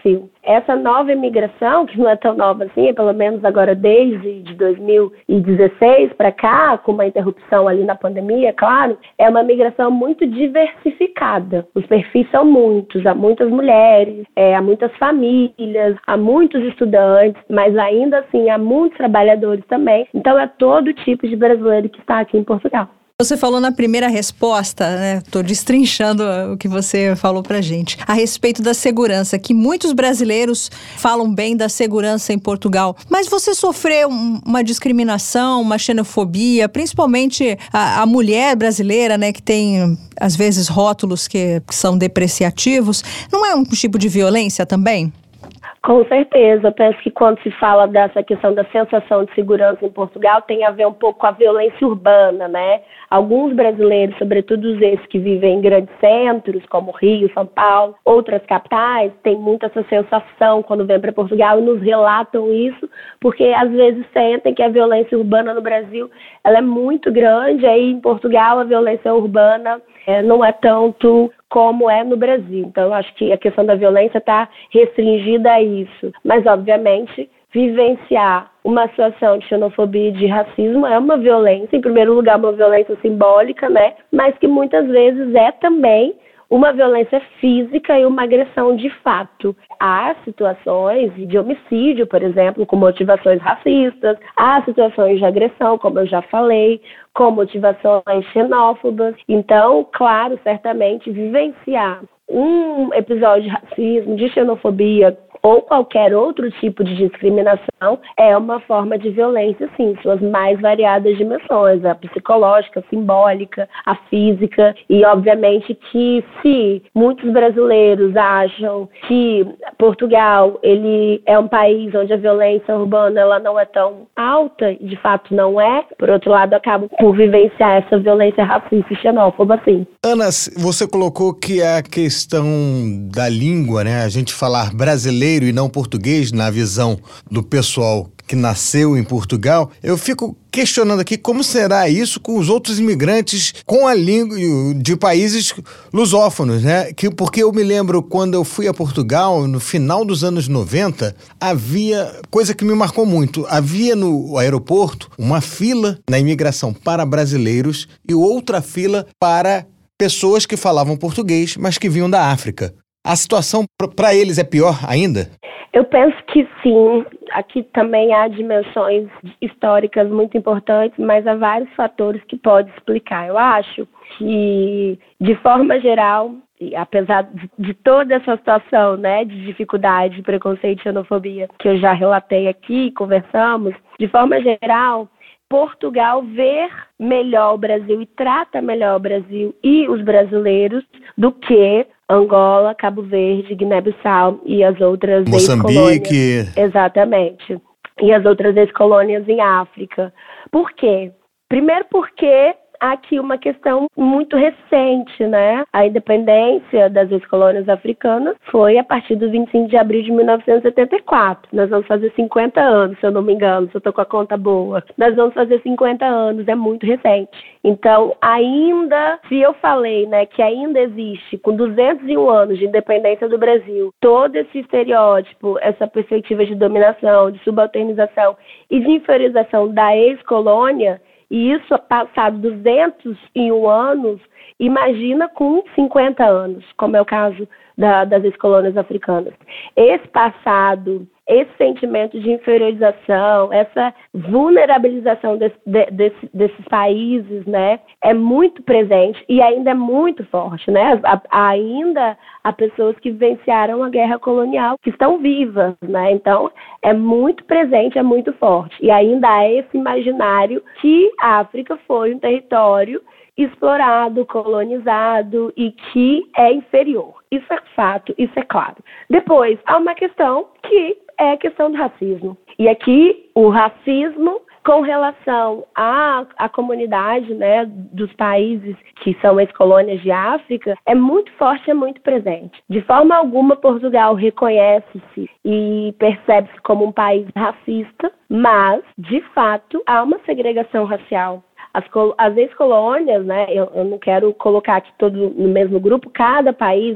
essa nova imigração, que não é tão nova assim, é pelo menos agora desde de dois mil e dezesseis para cá, com uma interrupção ali na pandemia, claro, é uma migração muito diversificada. Os perfis são muitos, há muitas mulheres, é, há muitas famílias, há muitos estudantes, mas ainda assim há muitos trabalhadores também. Então é todo tipo de brasileiro que está aqui em Portugal. Você falou na primeira resposta, né? Estou destrinchando o que você falou pra gente, a respeito da segurança, que muitos brasileiros falam bem da segurança em Portugal. Mas você sofreu uma discriminação, uma xenofobia, principalmente a, a mulher brasileira, né? Que tem, às vezes, rótulos que, que são depreciativos. Não é um tipo de violência também? Com certeza, eu penso que quando se fala dessa questão da sensação de segurança em Portugal, tem a ver um pouco com a violência urbana, né? Alguns brasileiros, sobretudo esses que vivem em grandes centros, como Rio, São Paulo, outras capitais, têm muito essa sensação quando vêm para Portugal e nos relatam isso, porque às vezes sentem que a violência urbana no Brasil ela é muito grande, aí em Portugal a violência urbana é, não é tanto como é no Brasil. Então, eu acho que a questão da violência está restringida a isso. Mas, obviamente, vivenciar uma situação de xenofobia e de racismo é uma violência, em primeiro lugar, uma violência simbólica, né? Mas que muitas vezes é também uma violência física e uma agressão de fato. Há situações de homicídio, por exemplo, com motivações racistas, há situações de agressão, como eu já falei, com motivações xenófobas. Então, claro, certamente, vivenciar um episódio de racismo, de xenofobia ou qualquer outro tipo de discriminação é uma forma de violência, sim, suas mais variadas dimensões, a psicológica, a simbólica, a física, e obviamente que se muitos brasileiros acham que Portugal ele é um país onde a violência urbana ela não é tão alta, e de fato não é, por outro lado acabam por vivenciar essa violência racista e xenófoba, sim. Ana, você colocou que a questão da língua, né, a gente falar brasileiro e não português, na visão do pessoal que nasceu em Portugal, eu fico questionando aqui como será isso com os outros imigrantes com a língua de países lusófonos, né? Que, porque eu me lembro quando eu fui a Portugal, no final dos anos noventa, havia, coisa que me marcou muito, havia no aeroporto uma fila na imigração para brasileiros e outra fila para pessoas que falavam português, mas que vinham da África. A situação para eles é pior ainda? Eu penso que sim. Aqui também há dimensões históricas muito importantes, mas há vários fatores que podem explicar. Eu acho que, de forma geral, apesar de toda essa situação, né, de dificuldade, preconceito e xenofobia que eu já relatei aqui, conversamos, de forma geral, Portugal vê melhor o Brasil e trata melhor o Brasil e os brasileiros do que Angola, Cabo Verde, Guiné-Bissau e as outras Moçambique. ex-colônias. Exatamente. E as outras ex-colônias em África. Por quê? Primeiro porque há aqui uma questão muito recente, né? A independência das ex-colônias africanas foi a partir do vinte e cinco de abril de mil novecentos e setenta e quatro. Nós vamos fazer cinquenta anos, se eu não me engano, se eu estou com a conta boa. Nós vamos fazer cinquenta anos, é muito recente. Então, ainda, se eu falei, né, que ainda existe, com duzentos e um anos de independência do Brasil, todo esse estereótipo, essa perspectiva de dominação, de subalternização e de inferiorização da ex-colônia, e isso passado duzentos e um anos, imagina com cinquenta anos, como é o caso da, das ex-colônias africanas. Esse passado, esse sentimento de inferiorização, essa vulnerabilização desse, de, desse, desses países, né, é muito presente e ainda é muito forte, né? A, ainda há pessoas que vivenciaram a guerra colonial, que estão vivas, né? Então, é muito presente, é muito forte. E ainda há esse imaginário que a África foi um território explorado, colonizado e que é inferior. Isso é fato, isso é claro. Depois, há uma questão que é a questão do racismo. E aqui, o racismo com relação à, à comunidade, né, dos países que são ex-colônias de África, é muito forte, é muito presente. De forma alguma, Portugal reconhece-se e percebe-se como um país racista, mas, de fato, há uma segregação racial. As, as ex-colônias, né, eu, eu não quero colocar aqui todo no mesmo grupo, cada país, né,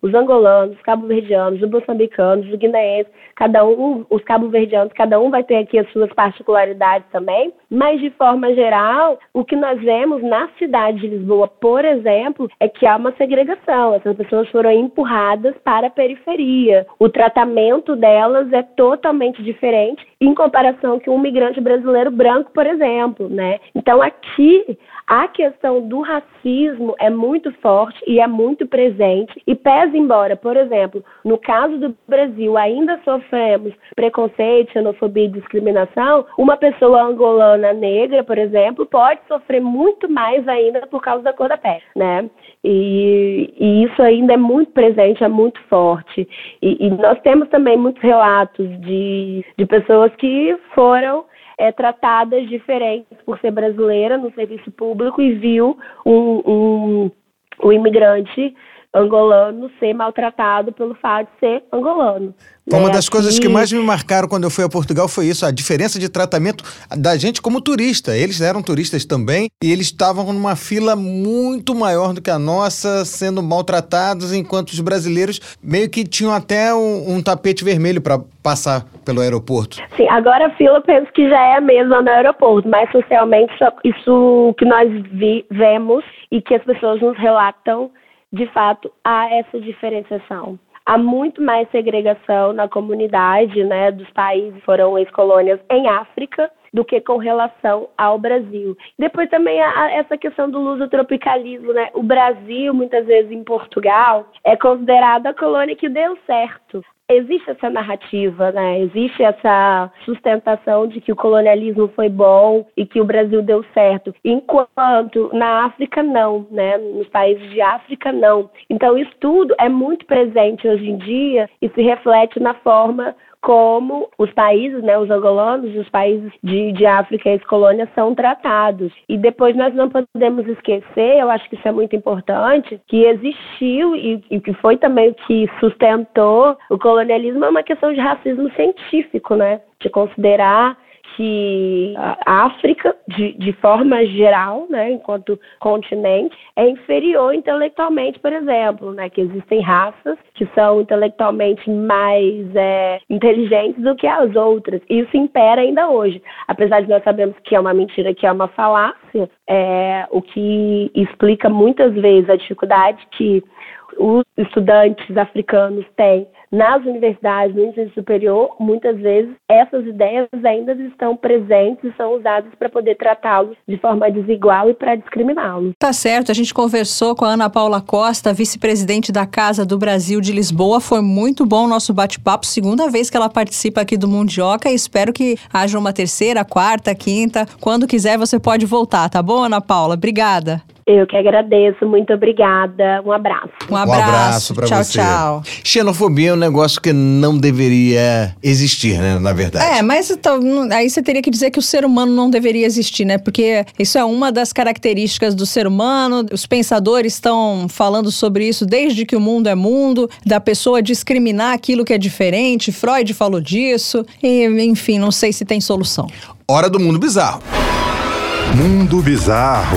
os angolanos, os cabo-verdianos, os moçambicanos, os guineenses, cada um, os cabo-verdianos, cada um vai ter aqui as suas particularidades também, mas de forma geral, o que nós vemos na cidade de Lisboa, por exemplo, é que há uma segregação. Essas pessoas foram empurradas para a periferia. O tratamento delas é totalmente diferente em comparação com um migrante brasileiro branco, por exemplo, né? Então aqui a questão do racismo é muito forte e é muito presente e pesa embora, por exemplo, no caso do Brasil ainda sofremos preconceito, xenofobia e discriminação, uma pessoa angolana negra, por exemplo, pode sofrer muito mais ainda por causa da cor da pele, né? E, e isso ainda é muito presente, é muito forte. E, e nós temos também muitos relatos de, de pessoas que foram é, tratadas diferentes por ser brasileira no serviço público e viu um, um, um imigrante angolano ser maltratado pelo fato de ser angolano. Uma né? das coisas Aqui... que mais me marcaram quando eu fui a Portugal foi isso, a diferença de tratamento da gente como turista. Eles eram turistas também e eles estavam numa fila muito maior do que a nossa, sendo maltratados, enquanto os brasileiros meio que tinham até um, um tapete vermelho para passar pelo aeroporto. Sim, agora a fila eu penso que já é a mesma no aeroporto, mas socialmente isso que nós vi, vemos e que as pessoas nos relatam, de fato, há essa diferenciação. Há muito mais segregação na comunidade, né, dos países que foram ex-colônias em África do que com relação ao Brasil. Depois também há essa questão do lusotropicalismo, né? O Brasil, muitas vezes em Portugal, é considerado a colônia que deu certo. Existe essa narrativa, né? Existe essa sustentação de que o colonialismo foi bom e que o Brasil deu certo, enquanto na África não, né? Nos países de África não. Então isso tudo é muito presente hoje em dia e se reflete na forma como os países, né, os angolanos, os países de, de África e ex-colônias são tratados. E depois nós não podemos esquecer, eu acho que isso é muito importante, que existiu e, e que foi também o que sustentou o colonialismo, é uma questão de racismo científico, né, de considerar que a África, de, de forma geral, né, enquanto continente, é inferior intelectualmente, por exemplo, né, que existem raças que são intelectualmente mais é, inteligentes do que as outras. Isso impera ainda hoje. Apesar de nós sabermos que é uma mentira, que é uma falácia, é, o que explica muitas vezes a dificuldade que os estudantes africanos têm nas universidades, no ensino superior, muitas vezes essas ideias ainda estão presentes e são usadas para poder tratá-los de forma desigual e para discriminá-los. Tá certo, a gente conversou com a Ana Paula Costa, vice-presidente da Casa do Brasil de Lisboa. Foi muito bom o nosso bate-papo, segunda vez que ela participa aqui do Mundioca e espero que haja uma terceira, quarta, quinta. Quando quiser você pode voltar, tá bom, Ana Paula? Obrigada. Eu que agradeço, muito obrigada. Um abraço. Um abraço, um abraço pra tchau, você. Tchau. Xenofobia é um negócio que não deveria existir, né, na verdade. É, mas então, aí você teria que dizer que o ser humano não deveria existir, né? Porque isso é uma das características do ser humano. Os pensadores estão falando sobre isso desde que o mundo é mundo, da pessoa discriminar aquilo que é diferente. Freud falou disso. E, enfim, não sei se tem solução. Hora do Mundo Bizarro. Mundo Bizarro.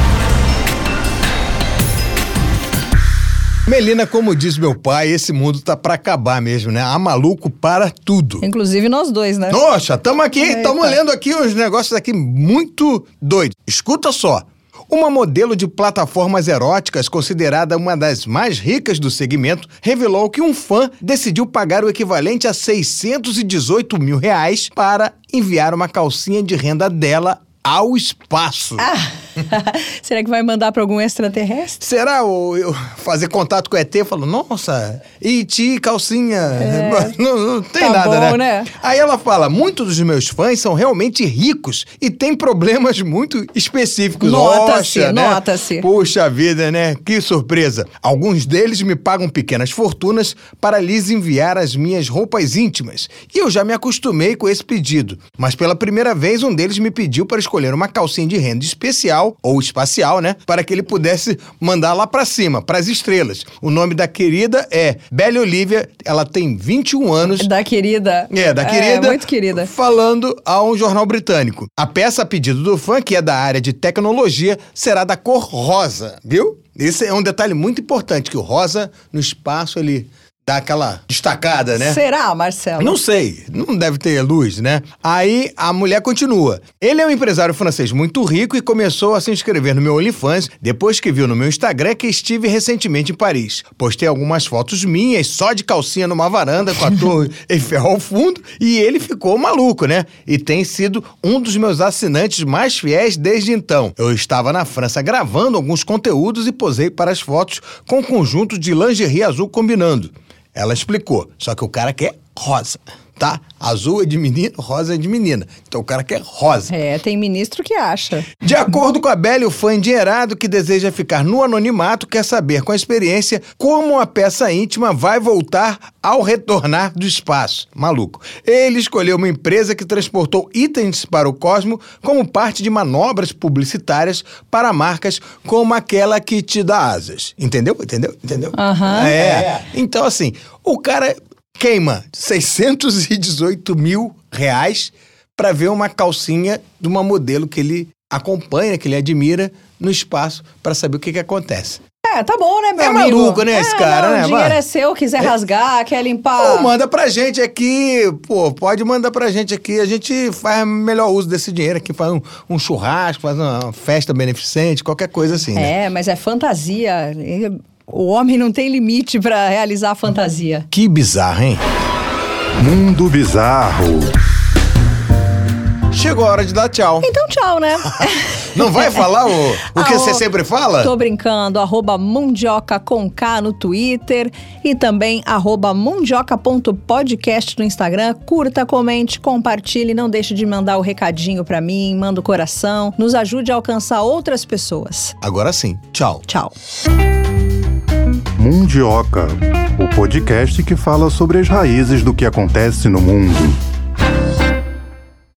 Melina, como diz meu pai, esse mundo tá pra acabar mesmo, né? Há maluco para tudo. Inclusive nós dois, né? Nossa, tamo aqui, estamos lendo aqui uns negócios aqui muito doidos. Escuta só. Uma modelo de plataformas eróticas, considerada uma das mais ricas do segmento, revelou que um fã decidiu pagar o equivalente a seiscentos e dezoito mil reais para enviar uma calcinha de renda dela ao espaço. Ah, será que vai mandar para algum extraterrestre? Será o eu fazer contato com o E T e falar, nossa, E T, calcinha, é. não, não tem tá nada, bom, né? né? Aí ela fala, muitos dos meus fãs são realmente ricos e têm problemas muito específicos. Nota-se, Nossa, né? nota-se. Puxa vida, né? Que surpresa. Alguns deles me pagam pequenas fortunas para lhes enviar as minhas roupas íntimas. E eu já me acostumei com esse pedido. Mas pela primeira vez, um deles me pediu para escolher uma calcinha de renda especial sideral, ou espacial, né? Para que ele pudesse mandar lá pra cima, pras estrelas. O nome da querida é Belle Olivia, ela tem vinte e um anos. Da querida. É, da querida. É, muito querida. Falando a um jornal britânico. A peça, a pedido do fã, que é da área de tecnologia, será da cor rosa, viu? Esse é um detalhe muito importante, que o rosa no espaço, ele dá aquela destacada, né? Será, Marcelo? Não sei, não deve ter luz, né? Aí a mulher continua. Ele é um empresário francês muito rico e começou a se inscrever no meu OnlyFans depois que viu no meu Instagram que estive recentemente em Paris. Postei algumas fotos minhas só de calcinha numa varanda com a Torre Eiffel ao fundo e ele ficou maluco, né? E tem sido um dos meus assinantes mais fiéis desde então. Eu estava na França gravando alguns conteúdos e posei para as fotos com um conjunto de lingerie azul combinando. Ela explicou, só que o cara quer rosa, tá? Azul é de menino, rosa é de menina. Então o cara quer rosa. É, tem ministro que acha. De acordo com a Belle, o fã endinheirado que deseja ficar no anonimato quer saber com a experiência como a peça íntima vai voltar ao retornar do espaço. Maluco. Ele escolheu uma empresa que transportou itens para o cosmo como parte de manobras publicitárias para marcas como aquela que te dá asas. Entendeu? Entendeu? Entendeu? Aham. É. é. Então, assim, o cara queima seiscentos e dezoito mil reais para ver uma calcinha de uma modelo que ele acompanha, que ele admira no espaço, para saber o que que acontece. É, tá bom, né, meu é amigo? maluco, né, esse é, cara, não, né? O dinheiro mano? é seu, quiser é. rasgar, quer limpar... Ou manda pra gente aqui, pô, pode mandar pra gente aqui, a gente faz melhor uso desse dinheiro aqui, faz um, um churrasco, faz uma festa beneficente, qualquer coisa assim, né? É, mas é fantasia. O homem não tem limite pra realizar a fantasia. Que bizarro, hein? Mundo Bizarro. Chegou a hora de dar tchau. Então tchau, né? Não vai falar o, o que Ah, você ô, sempre fala? Tô brincando, arroba mundioca com K no Twitter e também arroba mundioca.podcast no Instagram. Curta, comente, compartilhe, não deixe de mandar o recadinho pra mim, manda o coração, nos ajude a alcançar outras pessoas. Agora sim, tchau. Tchau. Mundioca, o podcast que fala sobre as raízes do que acontece no mundo.